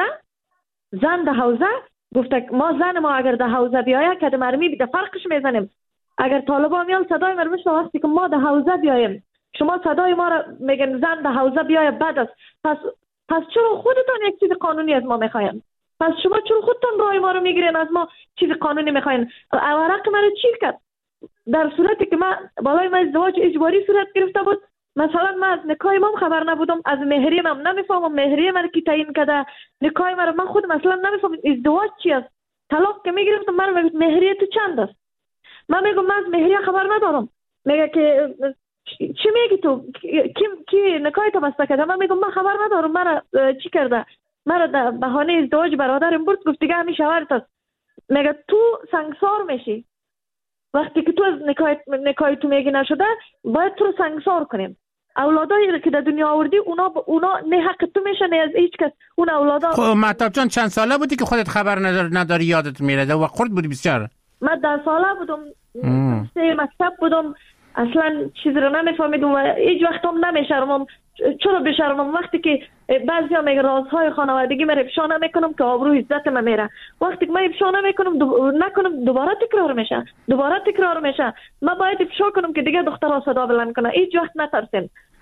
زن در حوزه گفت ما زن ما اگر در حوزه بیاید که مرمی بده فرقش میزنیم. اگر طالبا میان صدای ما رو وقتی که ما در حوزه بیایم شما صدای ما را میگن زن در حوزه بیاید بد است، پس پس چرا خودتان یک چیز قانونی از ما میخواین؟ پس شما چرا خودتان رای ما رو میگیرین از ما چیز قانونی میخواین؟ ورق من چی کرد؟ در صورتی که من بالای من ازدواج اجباری صورت گرفته بود، مثلا من از نکاح مام خبر نبودم، از مهریه من نمیفهمم مهریه من کی تعیین کرده، نکاح من من خود مثلا نمیفهمم ازدواج چی است. طلاق که میگرفتم من میگم مهریه تو چند است؟ من میگم من از مهریه خبر ندارم. میگه که چی میگی تو؟ کی کی نکاح تو بسته کرده؟ من میگم من خبر ندارم. من چی کرده؟ من در بهانه ازدواج برادرم برد گفت دیگه همین شوهرت است. میگه تو سنگسار میشی وقتی که تو از نکاح نکاح تو میگی نشده باید تو رو سنگسار کنیم. اولادایی که در دنیا آوردی اونا ب... اونا نه حق تو میشه نه از هیچ کس. اون اولادا خب مهتاب جان چند ساله بودی که خودت خبر نداری نداری یادت میره و خرد بودی بسیار؟ من ده ساله بودم، سه مکتب بودم، اصلا چیز رو نمیفهمیدم و هیچ وقت هم نمیشرمم. چرا بشرمم؟ وقتی که بعضیا میگه رازهای خانوادگی من افشا نمیکنم که آبرو عزت من میره. وقتی که من افشا نمیکنم دو... نکنم دوباره تکرار میشه دوباره تکرار میشه. من باید افشا کنم که دیگه دخترها صدا بلند کنه. هیچ وقت نترسین.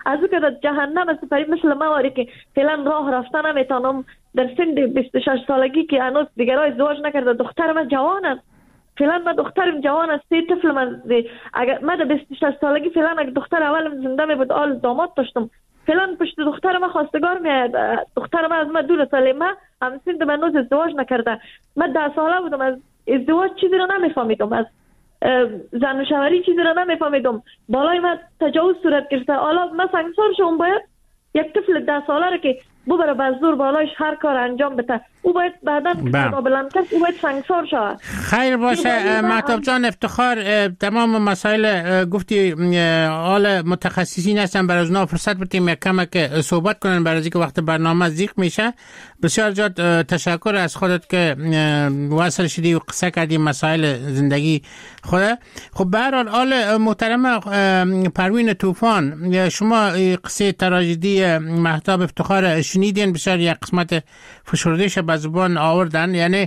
از او که در جهنم سپری مثل ما واری که فعلا راه رفتن نمیتونم در سن بیست و شش سالگی که هنوز دیگرای ازدواج نکرده، دختر من جوان است، فعلا من دخترم جوان است، سه طفل من اگر من در بیست و شش سالگی فعلا اگر دختر اولم زنده می بود آل داماد داشتم، فعلا پشت دختر من خواستگار میاد، دختر من از من دور ساله، من هم سن من هنوز ازدواج نکرده، من ده ساله بودم، از ازدواج چیزی رو نمیفهمیدم، از زن و شوهری چیزی رو نمیفهمیدم، بالای من تجاوز صورت گرفته، حالا من سنگسار شدم، باید یک طفل ده ساله رو که ببره به زور بالایش هر کار انجام بده، او باید بعداً بلند کرد، او باید سنگسار شود. خیر باشه مهتاب جان، افتخار. تمام مسائل گفتی حال متخصصین هستن، برای اونا فرصت بدیم یک کمک صحبت کنن برای اینکه وقت برنامه ضیق میشه. بسیار زیاد تشکر از خودت که وصل شدی و قصه کردی مسائل زندگی خودت. خب به هر حال آل محترم پروین طوفان، شما قصه تراژدی مهتاب افتخار شنیدین، بسیار یک قسمت فشردهش به زبان آوردن، یعنی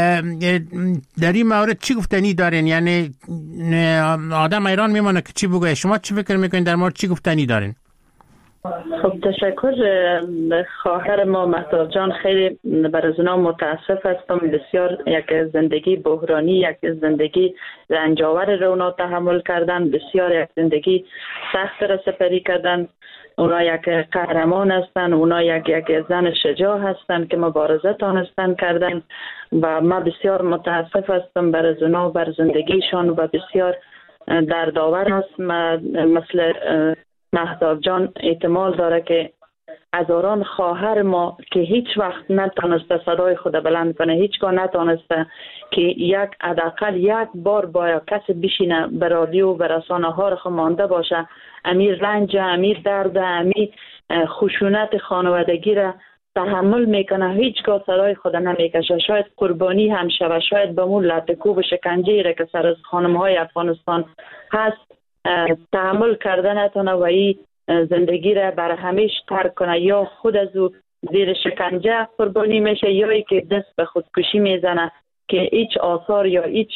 در این مورد چی گفتنی دارین؟ یعنی آدم ایران میمونه که چی بگه، شما چی فکر میکنین در مورد چی گفتنی دارین؟ خب تشکر. خواهر ما مهتاب جان، خیلی برای اونا متاسف هستم، بسیار یک زندگی بحرانی، یک زندگی رنجاور رو اونا تحمل کردن، بسیار یک زندگی سخت را سپری کردن. اونا یک قهرمان هستن، اونا یک یک زن شجاع هستن که مبارزه تانستن کردن و ما بسیار متاسف هستم برای اونا و بر زندگیشان و بسیار دردآور است. مثل مهتاب جان احتمال داره که هزاران خواهر ما که هیچ وقت نتونسته صدای خود بلند کنه، هیچگاه نتونسته که یک حداقل یک بار با کسی بشینه به رادیو و رسانه ها رو مانده باشه، امیر رنج، امیر درد، امیر خشونت خانوادگی را تحمل میکنه، هیچگاه صدای خود نمیکشه، شاید قربانی هم شوه، شاید به مون لطکوب و شکنجه را که سر از خانم های افغانستان هست تحمل کرده نتونه و این زندگی را برای همیش ترک کنه، یا خود از او زیر شکنجه قربانی میشه یا ای که دست به خودکشی میزنه که هیچ آثار یا هیچ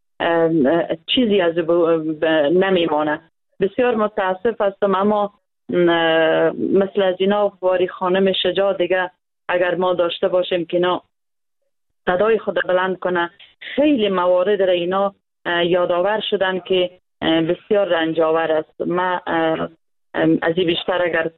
چیزی از او نمیمانه. بسیار متاسف هستم، اما مثل از اینا واری خانم شجاع دیگه اگر ما داشته باشیم که اینا صدای خود بلند کنه، خیلی موارد را اینا یادآور شدن که بسیار رنجاور است. ما از این بیشتر اگر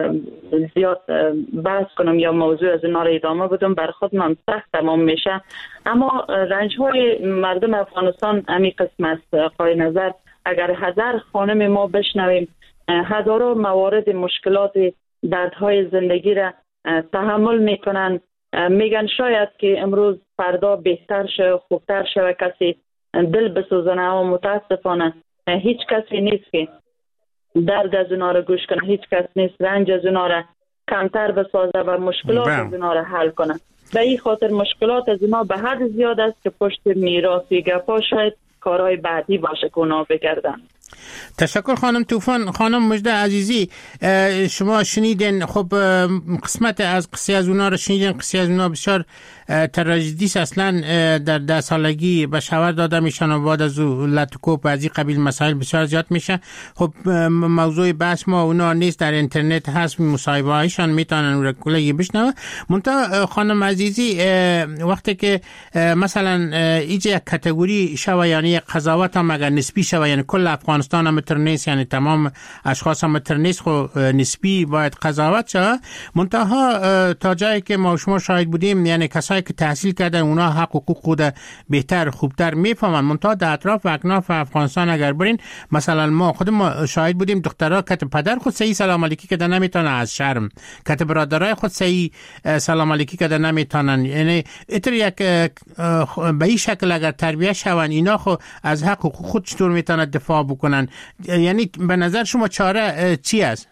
زیاد بحث کنم یا موضوع از اینا را ادامه بدم بر خود من سخت تمام میشه، اما رنج های مردم افغانستان همین قسم است. قای نظر اگر هزار خانم ما بشنویم هزارو موارد مشکلات دردهای زندگی را تحمل میکنن، میگن شاید که امروز فردا بهتر شه خوبتر شه و کسی دل بسوزنه، اما متاسفانه هیچ کسی نیست که درد از اونا را گوش کنه، هیچ کس نیست رنج از اونا را کمتر بسازه و مشکلات بم. از اونا را حل کنه. به این خاطر مشکلات از اونا به حد زیاد است که پشت میراثی گپا شاید کارهای بعدی باشه که اونا بگردن. تشکر خانم طوفان. خانم مجده عزیزی، شما شنیدین، خب قسمت از قصه از اونا رو شنیدین، قصه از اونا بسیار تراژدی است، اصلا در ده سالگی به شوهر داده میشن و بعد از او لطکوب از این قبیل مسائل بسیار زیاد میشه. خب موضوع بحث ما اونا نیست، در اینترنت هست، مصاحبه هایشان میتونن اون رو کلی بشنوه. منتها خانم عزیزی، وقتی که مثلا اینجا یک کاتگوری شوه، یعنی قضاوت هم اگر نسبی شوه، یعنی کل افغانستان هم متر نیست، یعنی تمام اشخاص هم متر نیست، خب نسبی باید قضاوت شوه. منتها تا جایی که ما شما شاهد بودیم، یعنی کسایی که تحصیل کردن اونا حق حقوق خود بهتر خوبتر میفهمن. منتها در اطراف و اکناف افغانستان اگر برین، مثلا ما خود ما شاهد بودیم دخترها که پدر خود صحیح سلام علیکی کده نمیتونن از شرم، که برادرای خود صحیح سلام علیکی کده نمیتونن، یعنی اتر یک به این شکل اگر تربیت شون اینا خو از حق حقوق خود چطور میتونن دفاع بکنن؟ یعنی به نظر شما چاره چی است؟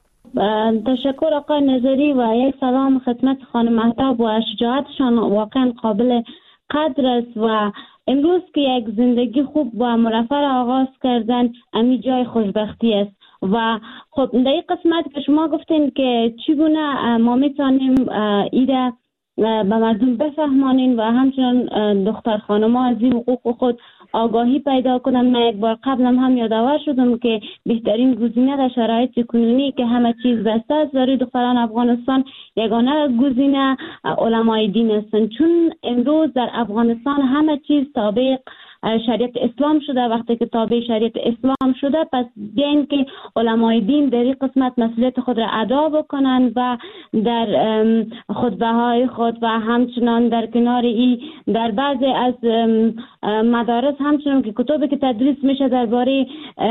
تشکر آقای نظری و یک سلام خدمت خانم مهتاب و شجاعتشان واقعا قابل قدر است و امروز که یک زندگی خوب و مرفه را آغاز کردن امی جای خوشبختی است. و خب در این قسمت که شما گفتین که چگونه ما میتونیم ایره به مردم بفهمانین و همچنان دختر خانم ها از این حقوق خود آگاهی پیدا کنند. من یک بار قبلم هم یادآور شدم که بهترین گزینه در شرایط کنونی که همه چیز بسته است برای دختران افغانستان یگانه گزینه علمای دین هستند، چون امروز در افغانستان همه چیز تابع شریعت اسلام شده. وقتی که تابع شریعت اسلام شده پس بیاین که علمای دین در این قسمت مسئولیت خود را ادا بکنند و در خطبه های خود و همچنان در کنار ای در بعضی از مدارس همچنان که کتابی که تدریس میشه درباره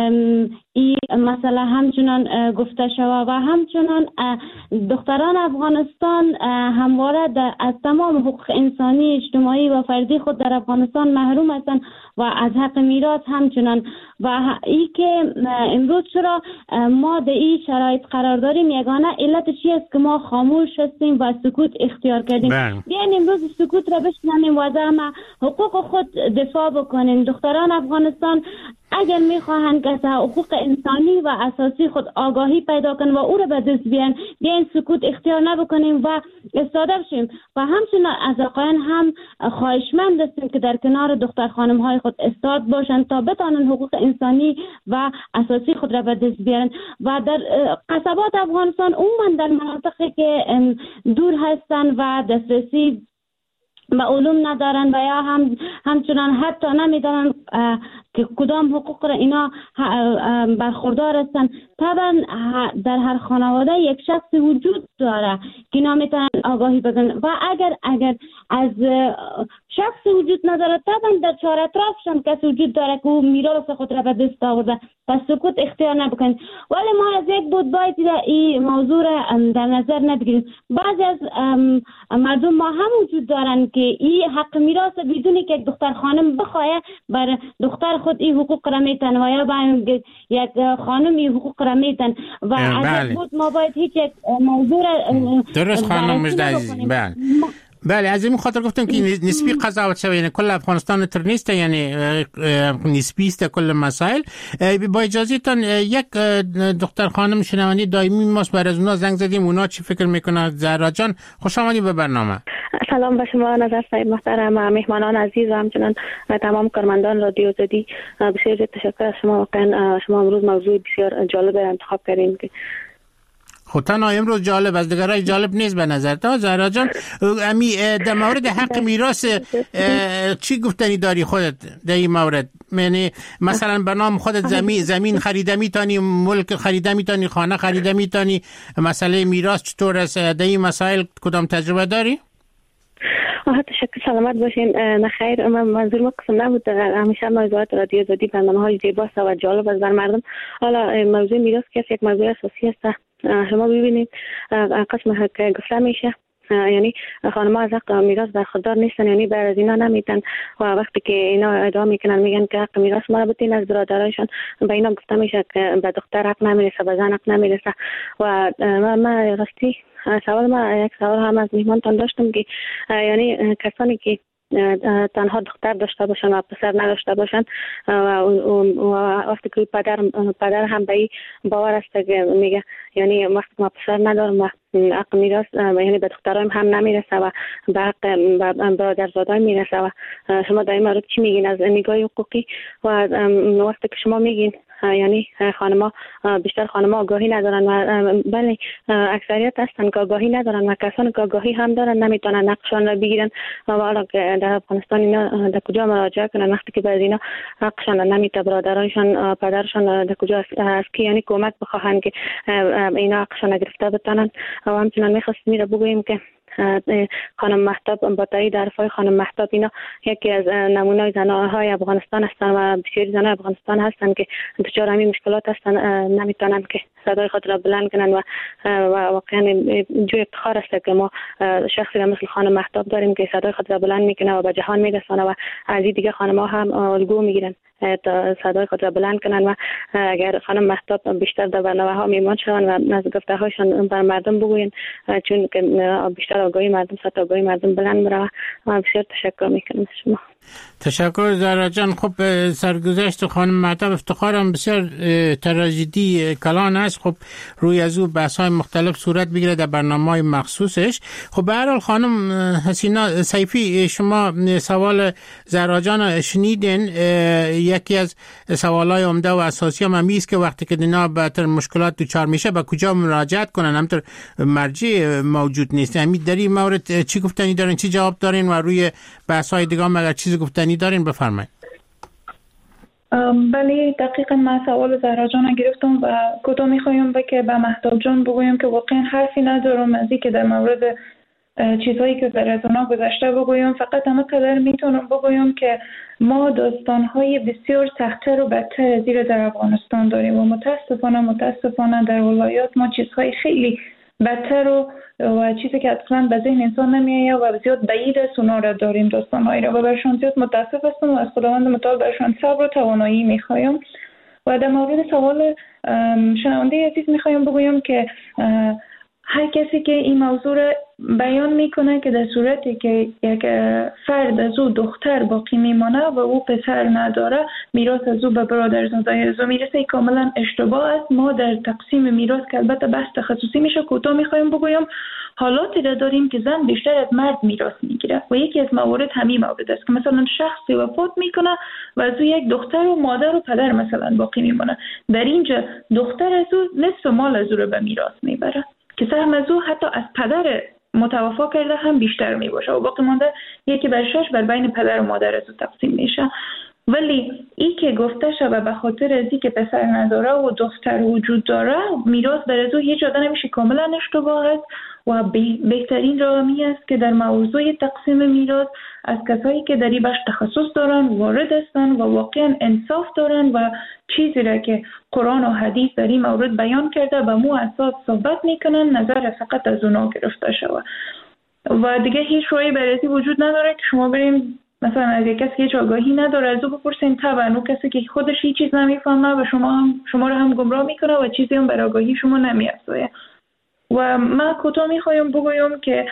این مسئله همچنان گفته شود و همچنان دختران افغانستان همواره از تمام حقوق انسانی اجتماعی و فردی خود در افغانستان محروم هستند و از حق میراث همچنان. و ای که امروز چرا ما در این شرایط قرار داریم یگانه علتش است که ما خاموش هستیم و سکوت اختیار کردیم. بیاین امروز سکوت را بشنویم و از همه حقوق خود دفاع بکنیم. دختران افغانستان اگر میخواهند که حقوق انسانی و اساسی خود آگاهی پیدا کنند و او را به دست بیارن، بیاین سکوت اختیار نبکنیم و استاده بشیم. و همچنان از آقایان هم خواهشمند هستیم که در کنار دختر خانم های خود استاد باشند تا بتوانند حقوق انسانی و اساسی خود را به دست بیارن. و در قصبات افغانستان عموما در مناطقی که دور هستند و دسترسی به علوم ندارن و یا هم همچنان حتی نمیدانن که کدام حقوق را اینا برخوردار هستن. طبعا در هر خانواده یک شخص وجود داره که اینا میتونن آگاهی بدن و اگر اگر از شخص وجود نداره طبعا در چهار اطرافشان کسی وجود داره که او میراث خود را به دست آورده، پس سکوت اختیار نبکنید. ولی ما از یک بود باید این موضوع را در نظر نبگیریم. بعضی از مردم ما هم وجود دارن که این حق میراث بدونی که یک دختر خانم بخواه بر دختر خود این حقوق را میتن و یا باید یک خانم این حقوق را میتن و از یک بود ما باید هیچ یک موضوع را درست خانم مجد عزیز. بله بله از این خاطر گفتم که نسبی قضاوت شوه، یعنی کل افغانستان تر نیست، یعنی نسبی است کل مسائل. با اجازهتان یک دختر خانم شنونده دائمی ماست، بر از اونا زنگ زدیم، اونا چی فکر میکنن؟ زهرا جان خوش آمدید به برنامه. سلام به شما نظر صاحب محترم، مهمانان عزیز و همچنان تمام کارمندان رادیو زدی. بسیار تشکر از شما، واقعا شما امروز موضوع بسیار جالب انتخاب کردین که خب تنها امروز جالب از دیگرای جالب نیست به نظر تا. زهرا جان امی در مورد حق میراث چی گفتنی داری خودت در این مورد؟ یعنی مثلا به نام خودت زمین زمین خریده میتونی، ملک خریده میتونی، خانه خریده میتونی، مسئله میراث چطور است؟ در این مسائل کدام تجربه داری؟ آها تشکر، سلامت باشین. نخیر، من منظور ما قسم نبود، همیشه موضوعات رادیو زدی برنامه های زیباست و جالب است بر مردم. حالا موضوع میراث که یک موضوع اساسی است. شما ببینید قسم که گفته میشه یعنی خانم‌ها از حق میراث برخوردار نیستن، یعنی بر از اینا نمیتن و وقتی که اینا ادعا میکنن میگن که حق میراث مربوطین از برادرایشان، به اینا گفته میشه که به دختر حق نمیرسه، به زن حق نمیرسه. و من راستی سوال ما یک سوال هم از میهمانتان داشتم که یعنی کسانی که تنها دختر داشته باشن و پسر نداشته باشن و وقتی که پدر پدر هم به این باور است که میگه یعنی وقتی ما پسر ندارم و حق میراث یعنی به دخترایم هم نمیرسه و به حق برادرزادای میرسه. و شما در این مورد چی میگین از نگاه حقوقی؟ و وقتی که شما میگین یعنی خانم‌ها بیشتر خانم‌ها آگاهی ندارن و بله اکثریت هستن که آگاهی ندارن و کسانی که آگاهی هم دارن نمیتونن حقشان را بگیرن و حالا که در افغانستان اینا در کجا مراجعه کنن وقتی که بعد اینا حقشان نمیته، برادرانشان پدرشان در کجا از کی یعنی کمک بخواهن که اینا حقشان گرفته بتونن. و همچنان می‌خواستم میره بگویم که خانم مهتاب با تایید حرفای خانم مهتاب اینا یکی از نمونه‌های زن‌های افغانستان هستن و بسیاری زن‌های افغانستان هستن که دچار همین مشکلات هستن، نمیتونن که صدای خود را بلند کنن و واقعا جو افتخار است که ما شخصی مثل خانم مهتاب داریم که صدای خود را بلند میکنه و به جهان میرسونه و از این دیگه خانم‌ها هم الگو میگیرن تا صدای خود را بلند کنن. و اگر خانم مهتاب بیشتر در برنامه‌ها میمان شون و از گفته‌هاشون بر مردم بگوین، چون که بیشتر آگاهی مردم سطح آگاهی مردم بلند بره. و بسیار تشکر میکنم از شما. تشکر زهرا جان. خب سرگذشت خانم مهتاب افتخارم بسیار تراژدی کلان است. خب روی از او بحث‌های مختلف صورت بگیره در برنامه‌های مخصوصش. خب به هر حال خانم حسینا سیفی، شما سوال زهرا جان شنیدین. یکی از سوالای عمده و اساسی هم است که وقتی که دینا به تر مشکلات دچار میشه به کجا مراجعت کنن، همطور مرجع موجود نیست. امید در این مورد چی گفتنی دارین، چی جواب دارین و روی بحث‌های دیگه هم اگر چیزی گفتنی دارین بفرمایید. بله دقیقا من سوال زهرا جان گرفتم و کدام میخوایم به که به مهتاب جان بگویم که واقعا حرفی ندارم از این که در مورد چیزهایی که در از اونا گذشته بگویم. فقط همه قدر میتونم بگویم که ما داستانهای بسیار سخت‌تر و بدتر از این در افغانستان داریم و متاسفانه متاسفانه در ولایات ما چیزهای خیلی بدتر و و چیزی که اصلا به ذهن انسان نمیایه و زیاد بعید است اونا را داریم داستانهایی را و برشان زیاد متاسف هستم و از خداوند متعال برشان صبر و توانایی میخوایم. و در مورد سوال شنونده عزیز میخوایم بگویم که هر کسی که این موضوع را بیان میکنه که در صورتی که یک فرد از او دختر باقی میمانه و او پسر نداره میراث از او به برادرزادای از او میرسه، کاملا اشتباه است. ما در تقسیم میراث که البته بحث تخصصی میشه کوتاه میخوایم بگویم حالاتی را داریم که زن بیشتر از مرد میراث میگیره و یکی از موارد همین مورد است که مثلا شخصی وفات میکنه و از او یک دختر و مادر و پدر مثلا باقی میمونه. در اینجا دختر از او نصف مال از او رو به میراث میبره که سهم از او حتی از پدر متوفا کرده هم بیشتر می باشه و باقی مانده یکی بر شش بر بین پدر و مادر از او تقسیم میشه. ولی ای که گفته شده به خاطر ازی که پسر نداره و دختر وجود داره میراث بر از او هیچ جاده نمیشه، کاملا اشتباه است و بهترین راهی است که در موضوع تقسیم میراث از کسایی که در این بخش تخصص دارن وارد هستن و واقعا انصاف دارن و چیزی را که قرآن و حدیث در این مورد بیان کرده به مو اساس صحبت میکنن، نظر فقط از اونا گرفته شود و دیگه هیچ راهی برای وجود نداره که شما بریم مثلا از یک کسی که هیچ آگاهی نداره از او بپرسین. طبعا اون کسی که خودش هیچ چیز نمیفهمه و شما هم شما رو هم گمراه میکنه و چیزی هم بر آگاهی شما نمیافزاید. و من کوتاه میخوایم بگویم که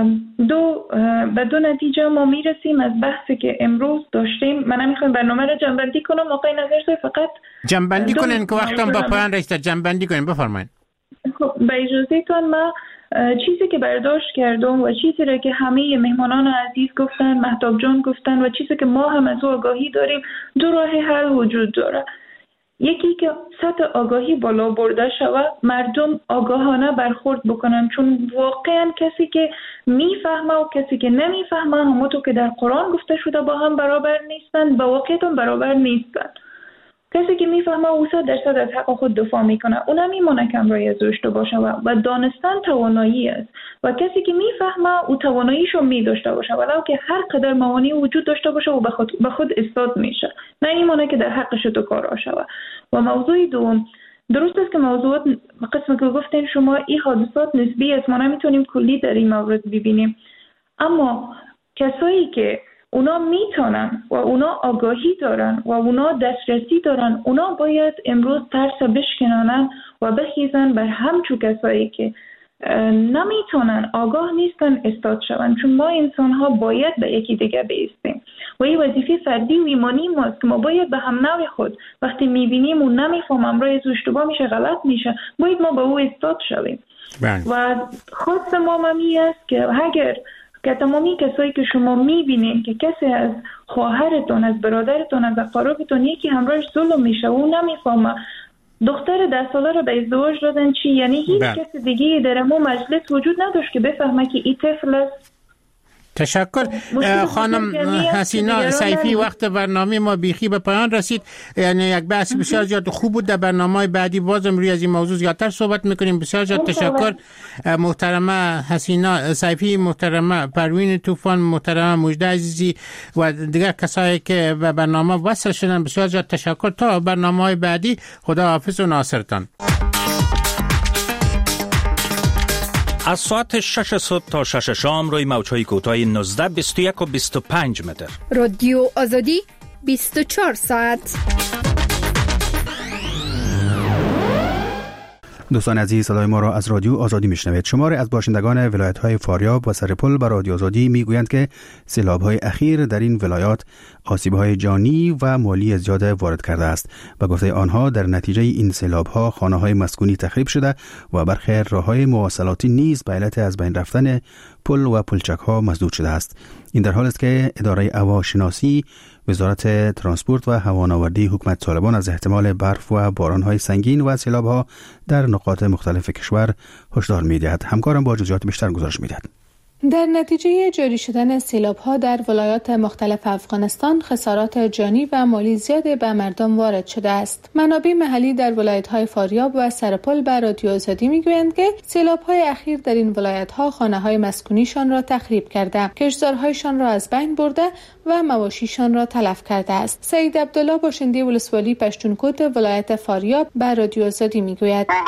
دو به دو نتیجه ما میرسیم از بحثی که امروز داشتیم. من نمیخوایم برنامه رو جنبندی کنم، آقای نظرسای فقط جنبندی کنین که وقتم با پایان رسیده. جنبندی کنین بفرمایید. خب به اجازهتون من چیزی که برداشت کردم و چیزی را که همه مهمانان عزیز گفتن، مهتاب جان گفتن و چیزی که ما هم از او آگاهی داریم، دو راه حل وجود داره. یکی که سطح آگاهی بالا برده شود، مردم آگاهانه برخورد بکنن، چون واقعا کسی که میفهمه و کسی که نمیفهمه همونطور که در قرآن گفته شده با هم برابر نیستن، با واقعیت هم برابر نیستن. کسی که میفهمه او صد درصد از حق خود دفاع میکنه، اون نمیمونه کم رای از اشتباه باشه و دانستن توانایی است و کسی که میفهمه او تواناییشو میداشته باشه ولو که هر قدر موانع وجود داشته باشه و به خود به خود استاد میشه، نمیمونه که در حقش تو کارا شود. و موضوع دوم، درست است که موضوعات قسمی که گفتین شما این حادثات نسبی است، ما نمیتونیم کلی در این مورد ببینیم، اما کسایی که اونا میتونن و اونا آگاهی دارن و اونا دسترسی دارن، اونا باید امروز ترس بشکنانن و بخیزن بر همچو کسایی که نمیتونن، آگاه نیستن، استاد شون. چون ما انسان ها باید به یکی دیگه بیستیم و این وظیفه فردی و ایمانی ماست که ما باید به هم نوع خود وقتی میبینیم و نمیفهمم رای از اشتباه میشه، غلط میشه، باید ما به او استاد شویم. و خواست ما ممی است که اگر که تمامی کسایی که شما میبینین که کسی از خواهرتون، از برادرتون، از اقاربتون یکی همراهش ظلم میشه و اون نمیفهمه، دختر ده ساله رو به ازدواج دادن چی؟ یعنی هیچ کسی دیگه در امو مجلس وجود نداشت که بفهمه که این طفل است. تشکر خانم حسینا سیفی. وقت برنامه ما بیخی به پایان رسید، یعنی یک بحث بسیار زیاد خوب بود. در برنامه‌های بعدی بازم روی از این موضوع زیادتر صحبت میکنیم. بسیار زیاد تشکر محترمه حسینا سیفی، محترمه پروین طوفان، محترمه مجده عزیزی و دیگر کسایی که به برنامه وصل شدن. بسیار زیاد تشکر. تا برنامه‌های بعدی، خدا حافظ و ناصرتان. از ساعت شش صبح تا شش شام روی موج‌های کوتاه نوزده، بیست و یک و بیست و پنج متر. رادیو آزادی بیست و چهار ساعت. دوستان عزیز، صدای ما را از رادیو آزادی میشنوید. شماری از باشندگان ولایت‌های فاریاب و سرپل به رادیو آزادی میگویند که سیلاب‌های اخیر در این ولایات آسیب‌های جانی و مالی زیاد وارد کرده است. به گفته آنها در نتیجه این سیلاب‌ها خانه‌های مسکونی تخریب شده و برخی راه‌های مواصلاتی نیز به علت از بین رفتن پل و پلچک‌ها مسدود شده است. این در حالی است که اداره هواشناسی وزارت ترانسپورت و هوانوردی حکومت طالبان از احتمال برف و باران‌های سنگین و سیلاب‌ها در نقاط مختلف کشور هشدار می‌دهد. همکارم با جزئیات بیشتر گزارش می‌دهد. در نتیجه جاری شدن سیلاب‌ها در ولایات مختلف افغانستان خسارات جانی و مالی زیادی به مردم وارد شده است. منابع محلی در ولایت‌های فاریاب و سرپل به رادیو آزادی می‌گویند که سیلاب‌های اخیر در این ولایت‌ها خانه‌های مسکونیشان را تخریب کرده، کشتزارهایشان را از بین برده و مواشیشان را تلف کرده است. سید عبدالله باشنده ولسوالی پشتونکوت ولایت فاریاب به رادیو آزادی می‌گوید: بله،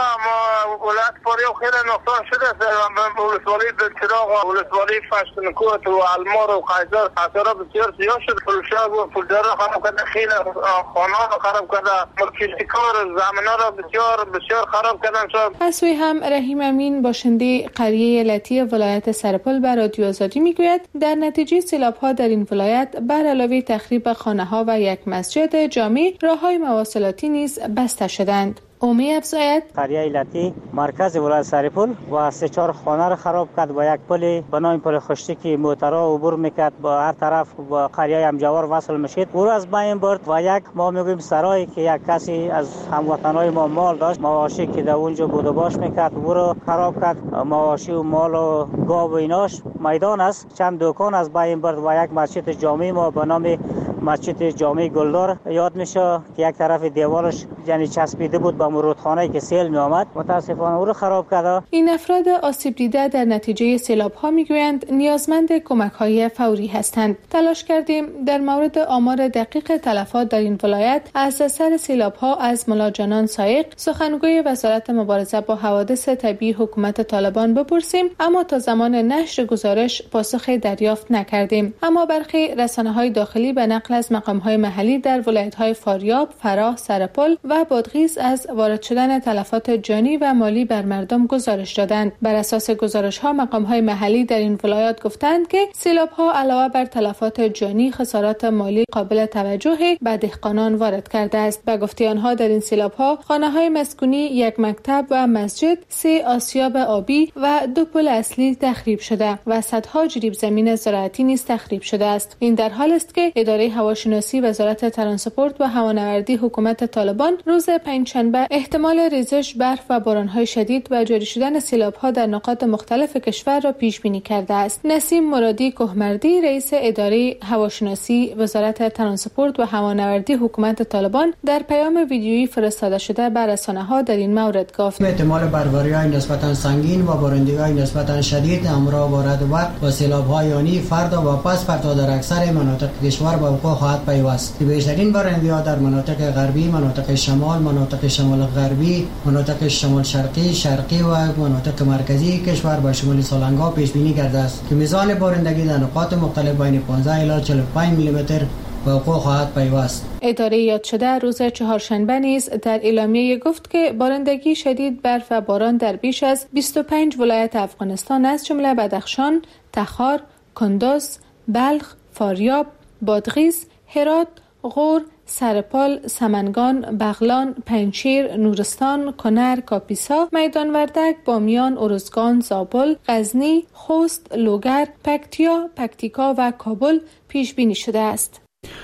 ما ولایت فاریاب خیلی نقصان شده است. ولسوالی بنچراغ و ولسوالی پشتونکوت و المار و قیصر خسارات بسیار زیاد شد. فروشا و پولدار را خراب کرده، خیلی خانه را خراب کرده، ملکیار زمین‌ها را بسیار بسیار خراب کردن شد. از سوی هم رحیم امین باشنده قریه لطی ولایت سرپل به رادیو آزادی می‌گوید در نتیجه سیلاب‌ها در این ولایت بر علاوه تخریب خانه‌ها و یک مسجد جامع، راه‌های مواصلاتی نیز بسته شدند. اومی افزاید: قریه ایلتی مرکز ولایت سرپل و سه چهار خانه را خراب کرد و یک پل به نام پل خشتی که موترها عبور میکرد با هر طرف با قریه امجوار وصل میشد او را از بین برد و یک ما میگویم سرایی که یک کسی از هموطنای ما مال داشت، مواشی که در اونجا بود و باش میکرد او را خراب کرد. مواشی و مال و گاو و ایناش میدان است، چند دکان از بین برد و یک مسجد جامع ما به نام مسجد جامع گلدار یاد میشه که یک طرف دیوارش یعنی چسبیده بود به رودخانه‌ای که سیل می آمد، متاسفانه او را خراب کرده. این افراد آسیب دیده در نتیجه سیلاب‌ها میگویند نیازمند کمک‌های فوری هستند. تلاش کردیم در مورد آمار دقیق تلفات در این ولایت از اثر سیلاب‌ها از ملا جانان سایق، سخنگوی وزارت مبارزه با حوادث طبیعی حکومت طالبان بپرسیم، اما تا زمان نشر گزارش پاسخی دریافت نکردیم. اما برخی رسانه‌های داخلی به نقل از مقام‌های محلی در ولایت‌های فاریاب، فراه، سرپل و بادغیس از وارد شدن تلفات جانی و مالی بر مردم گزارش دادند. بر اساس گزارش‌ها مقام‌های محلی در این ولایات گفتند که سیلاب‌ها علاوه بر تلفات جانی خسارات مالی قابل توجهی به دهقانان وارد کرده است. به گفته آنها در این سیلاب‌ها خانه‌های مسکونی، یک مکتب و مسجد، سه آسیاب آبی و دو پل اصلی تخریب شده و صدها جریب زمین زراعتی نیز تخریب شده است. این در حالی است که اداره هواشناسی وزارت ترانسپورت و هوانوردی حکومت طالبان روز پنجشنبه احتمال ریزش برف و باران‌های شدید و جاری شدن سیلاب‌ها در نقاط مختلف کشور را پیش بینی کرده است. نسیم مرادی کوهمردی رئیس اداره هواشناسی وزارت ترانسپورت و هوانوردی حکومت طالبان در پیام ویدیویی فرستاده شده به رسانه‌ها در این مورد گفت: احتمال بارندگی‌های نسبتاً سنگین و بارندگی‌های نسبتاً شدید همراه با رعد و برق و سیلاب‌های یعنی فردا و پس فردا در اکثر مناطق کشور به وقوع خواهد پیوست. بیشترین بارندگی‌ها در مناطق غربی، مناطق شمال، مناطق شمال غربی، مناطق شمال شرقی، شرقی و مناطق مرکزی کشور با شمال سالنگا پیش بینی کرده است که میزان بارندگی در نقاط مختلف بین پانزده الی چهل و پنج میلی متر به وقوع خواهد پیوست. اداره یاد شده روز چهارشنبه نیز در اعلامیه گفت که بارندگی شدید، برف و باران در بیش از بیست و پنج ولایت افغانستان از جمله بدخشان، تخار، کندز، بلخ، فاریاب، بادغیس، هرات، غور، سرپل، سمنگان، بغلان، پنجشیر، نورستان، کنر، کاپیسا، میدان وردک، بامیان، ارزگان، زابل، غزنی، خوست، لوگر، پکتیا، پکتیکا و کابل پیش بینی شده است.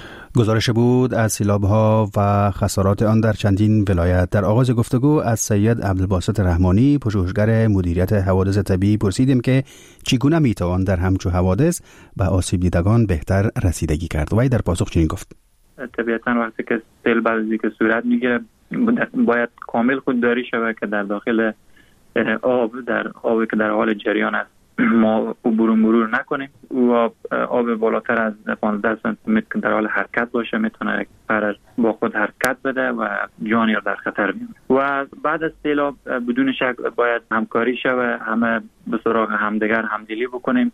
گزارش بود از سیلاب‌ها و خسارات آن در چندین ولایت. در آغاز گفتگو از سید عبدالباسط رحمانی، پژوهشگر مدیریت حوادث طبیعی، پرسیدیم که چگونه میتوان در همچو حوادث به آسیب دیدگان بهتر رسیدگی کرد. وی در پاسخ چنین گفت: طبیعتاً وقتی که سیل بعضی که صورت میگیره باید کامل خودداری شود که در داخل آب، در آبی که در حال جریان است، ما عبور مرور نکنیم. و آب بالاتر از پانزده سانتی متر که در حال حرکت باشه میتونه پر با خود حرکت بده و جانی را در خطر بیاره. و بعد از سیلاب بدون شک باید همکاری شود، همه به سراغ همدیگر همدلی بکنیم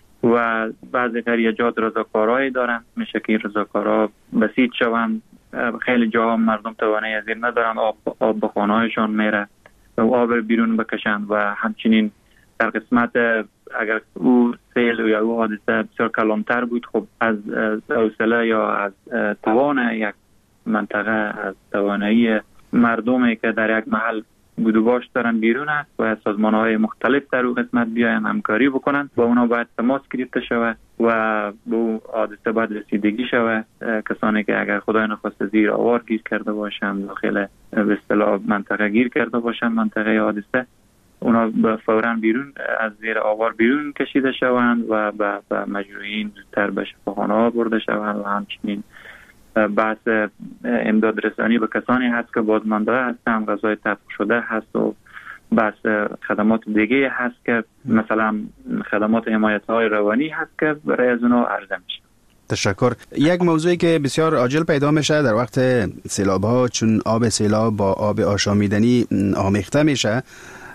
و بعضی قریجات رضاکارایی دارن، میشه که رضاکارا بسیط شوند. خیلی جاها مردم توانایی از این ندارن، آب, آب به خانه‌هایشان میره آب بیرون بکشند و همچنین در قسمت اگر او سیل یا او حادثه بسیار کلانتر بود، خب از حوصله یا از توان یک منطقه، از توانایی مردمی که در یک محل بود و باش دارن بیرون است و سازمان‌های مختلف در اون قسمت بیاین همکاری بکنن با اونا باید تماس گرفته شود و به حادثه باید رسیدگی شود. کسانی که اگر خدای نخواسته زیر آوار گیر کرده باشند، داخل به اصطلاح منطقه گیر کرده باشند، منطقه حادثه، اونا به فوراً بیرون از زیر آوار بیرون کشیده شوند و به مجروحین زودتر به شفاخانه‌ها برده شوند و همچنین بحث امداد رسانی به کسانی هست که بازمانده هستند، غذای طبخ شده هست و بحث خدمات دیگه هست که مثلا خدمات حمایت های روانی هست که برای از اونا عرضه میشه. تشکر. یک موضوعی که بسیار عاجل پیدا میشه در وقت سیلاب ها، چون آب سیلاب با آب آشامیدنی آمیخته میشه،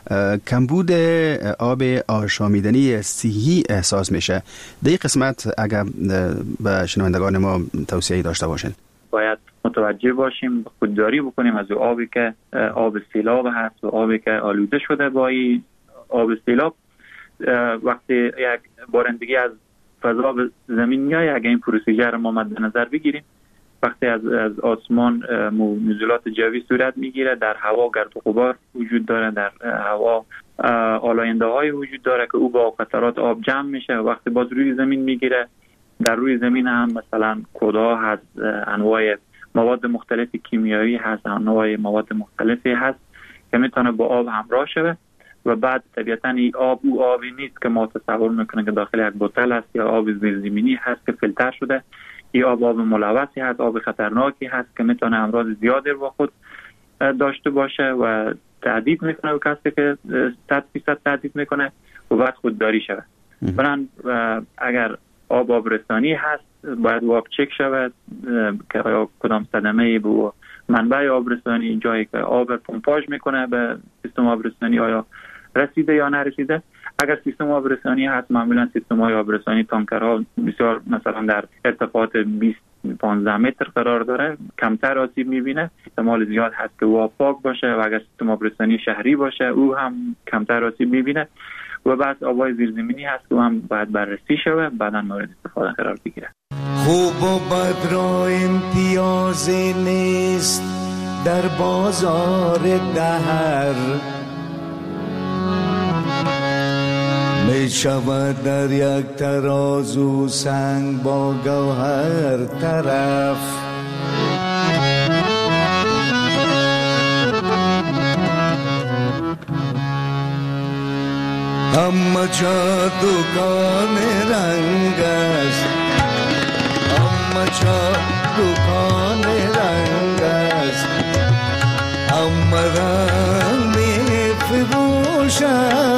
کمبود آب آشامیدنی صحی احساس میشه. در این قسمت اگر به شنوندگان ما توصیه داشته باشین. باید متوجه باشیم، خودداری بکنیم از آبی که آب سیلاب هست و آبی که آلوده شده با آب سیلاب. وقتی یک بارندگی از فضا به زمین میاد، اگر این پروسیجر ما مد نظر بگیریم، وقتی از از آسمان نزولات جوی صورت میگیره، در هوا گرد و غبار وجود داره، در هوا آلاینده های وجود داره که او با قطرات آب جمع میشه و وقتی باز روی زمین میگیره، در روی زمین هم مثلا کودها هست، انواع مواد مختلف کیمیایی هست، انواع مواد مختلفی هست که میتونه با آب همراه شده و بعد طبیعتاً این آب او آبی نیست که ما تصور میکنه که داخل یک بوتل است یا آب زیرزمینی هست که فیلتر شده. این آب آب ملوثی هست، آب خطرناکی هست که میتونه امراض زیادی با خود داشته باشه و تهدید میکنه و کسی که صد فیصد تهدید میکنه و بعد خودداری شود. برن اگر آب آبرسانی هست باید آب چک شود که آیا کدام صدمه به منبع آبرسانی، جایی که آب پمپاژ میکنه به سیستم آبرسانی آیا رسیده یا نرسیده. اگر سیستم آبرسانی هست، معمولا سیستم های آبرسانی تانکرها بسیار مثلا در ارتفاعات بیست پانزده متر قرار داره، کمتر آسیب میبینه. احتمال زیاد هست که او پاک باشه و اگر سیستم آبرسانی شهری باشه او هم کمتر آسیب میبینه و بعد آبای زیرزمینی هست و هم باید بررسی شود، بعدا مورد استفاده قرار بگیره. خوب و بد را امتیازی نیست در بازار دهر، می شود در یک ترازو سنگ با گوهر طرف. همه جا دکان رنگ است، همه جا دکان رنگ است، همه رنگ می فروشد،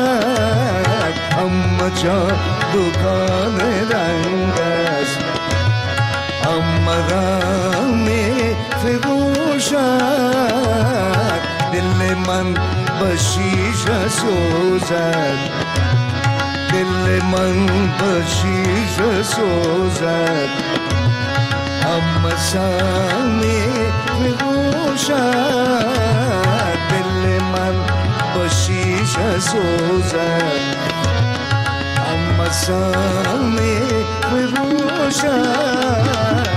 همه جا دکان رنگ است، همه رنگ می فروشد. دل من به شیشه سوزد، دل من به شیشه سوزد، همه سر می فروشد. دل من به شیشه سوزد، همه سر می فروشد.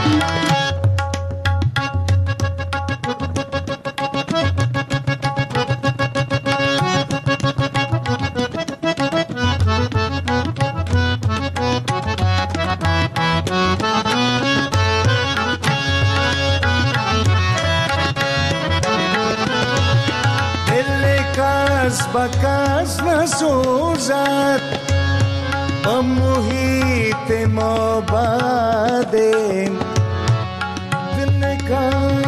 بکس نسوزد با محیط ما بعدیم دل کس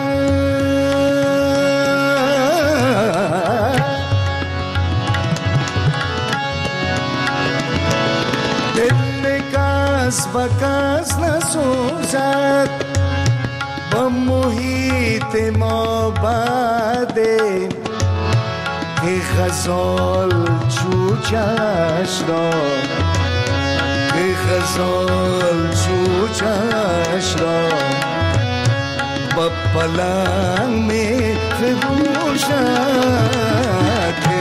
دل کس بکس نسوزد با محیط ما بعدیم ای غزال چوچش را، ای غزال چوچش را با پلنگ می فروشد.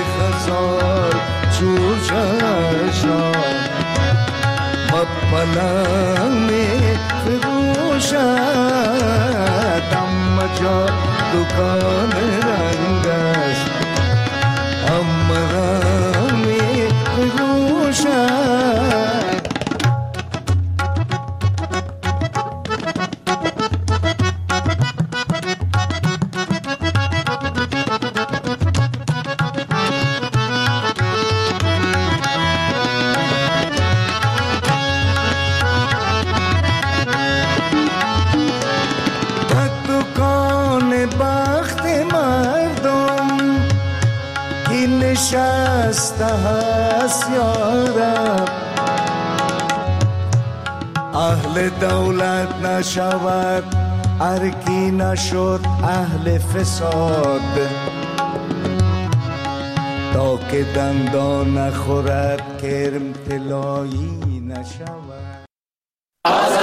سال چور چشم و پلنگ می فروشد اما جا دکان رنگ است اما رنگ می فروشد نشسته هست یارب اهل دولت نشود ارکی نشد اهل فساد تا که دندان نخورد کرم طلایی نشود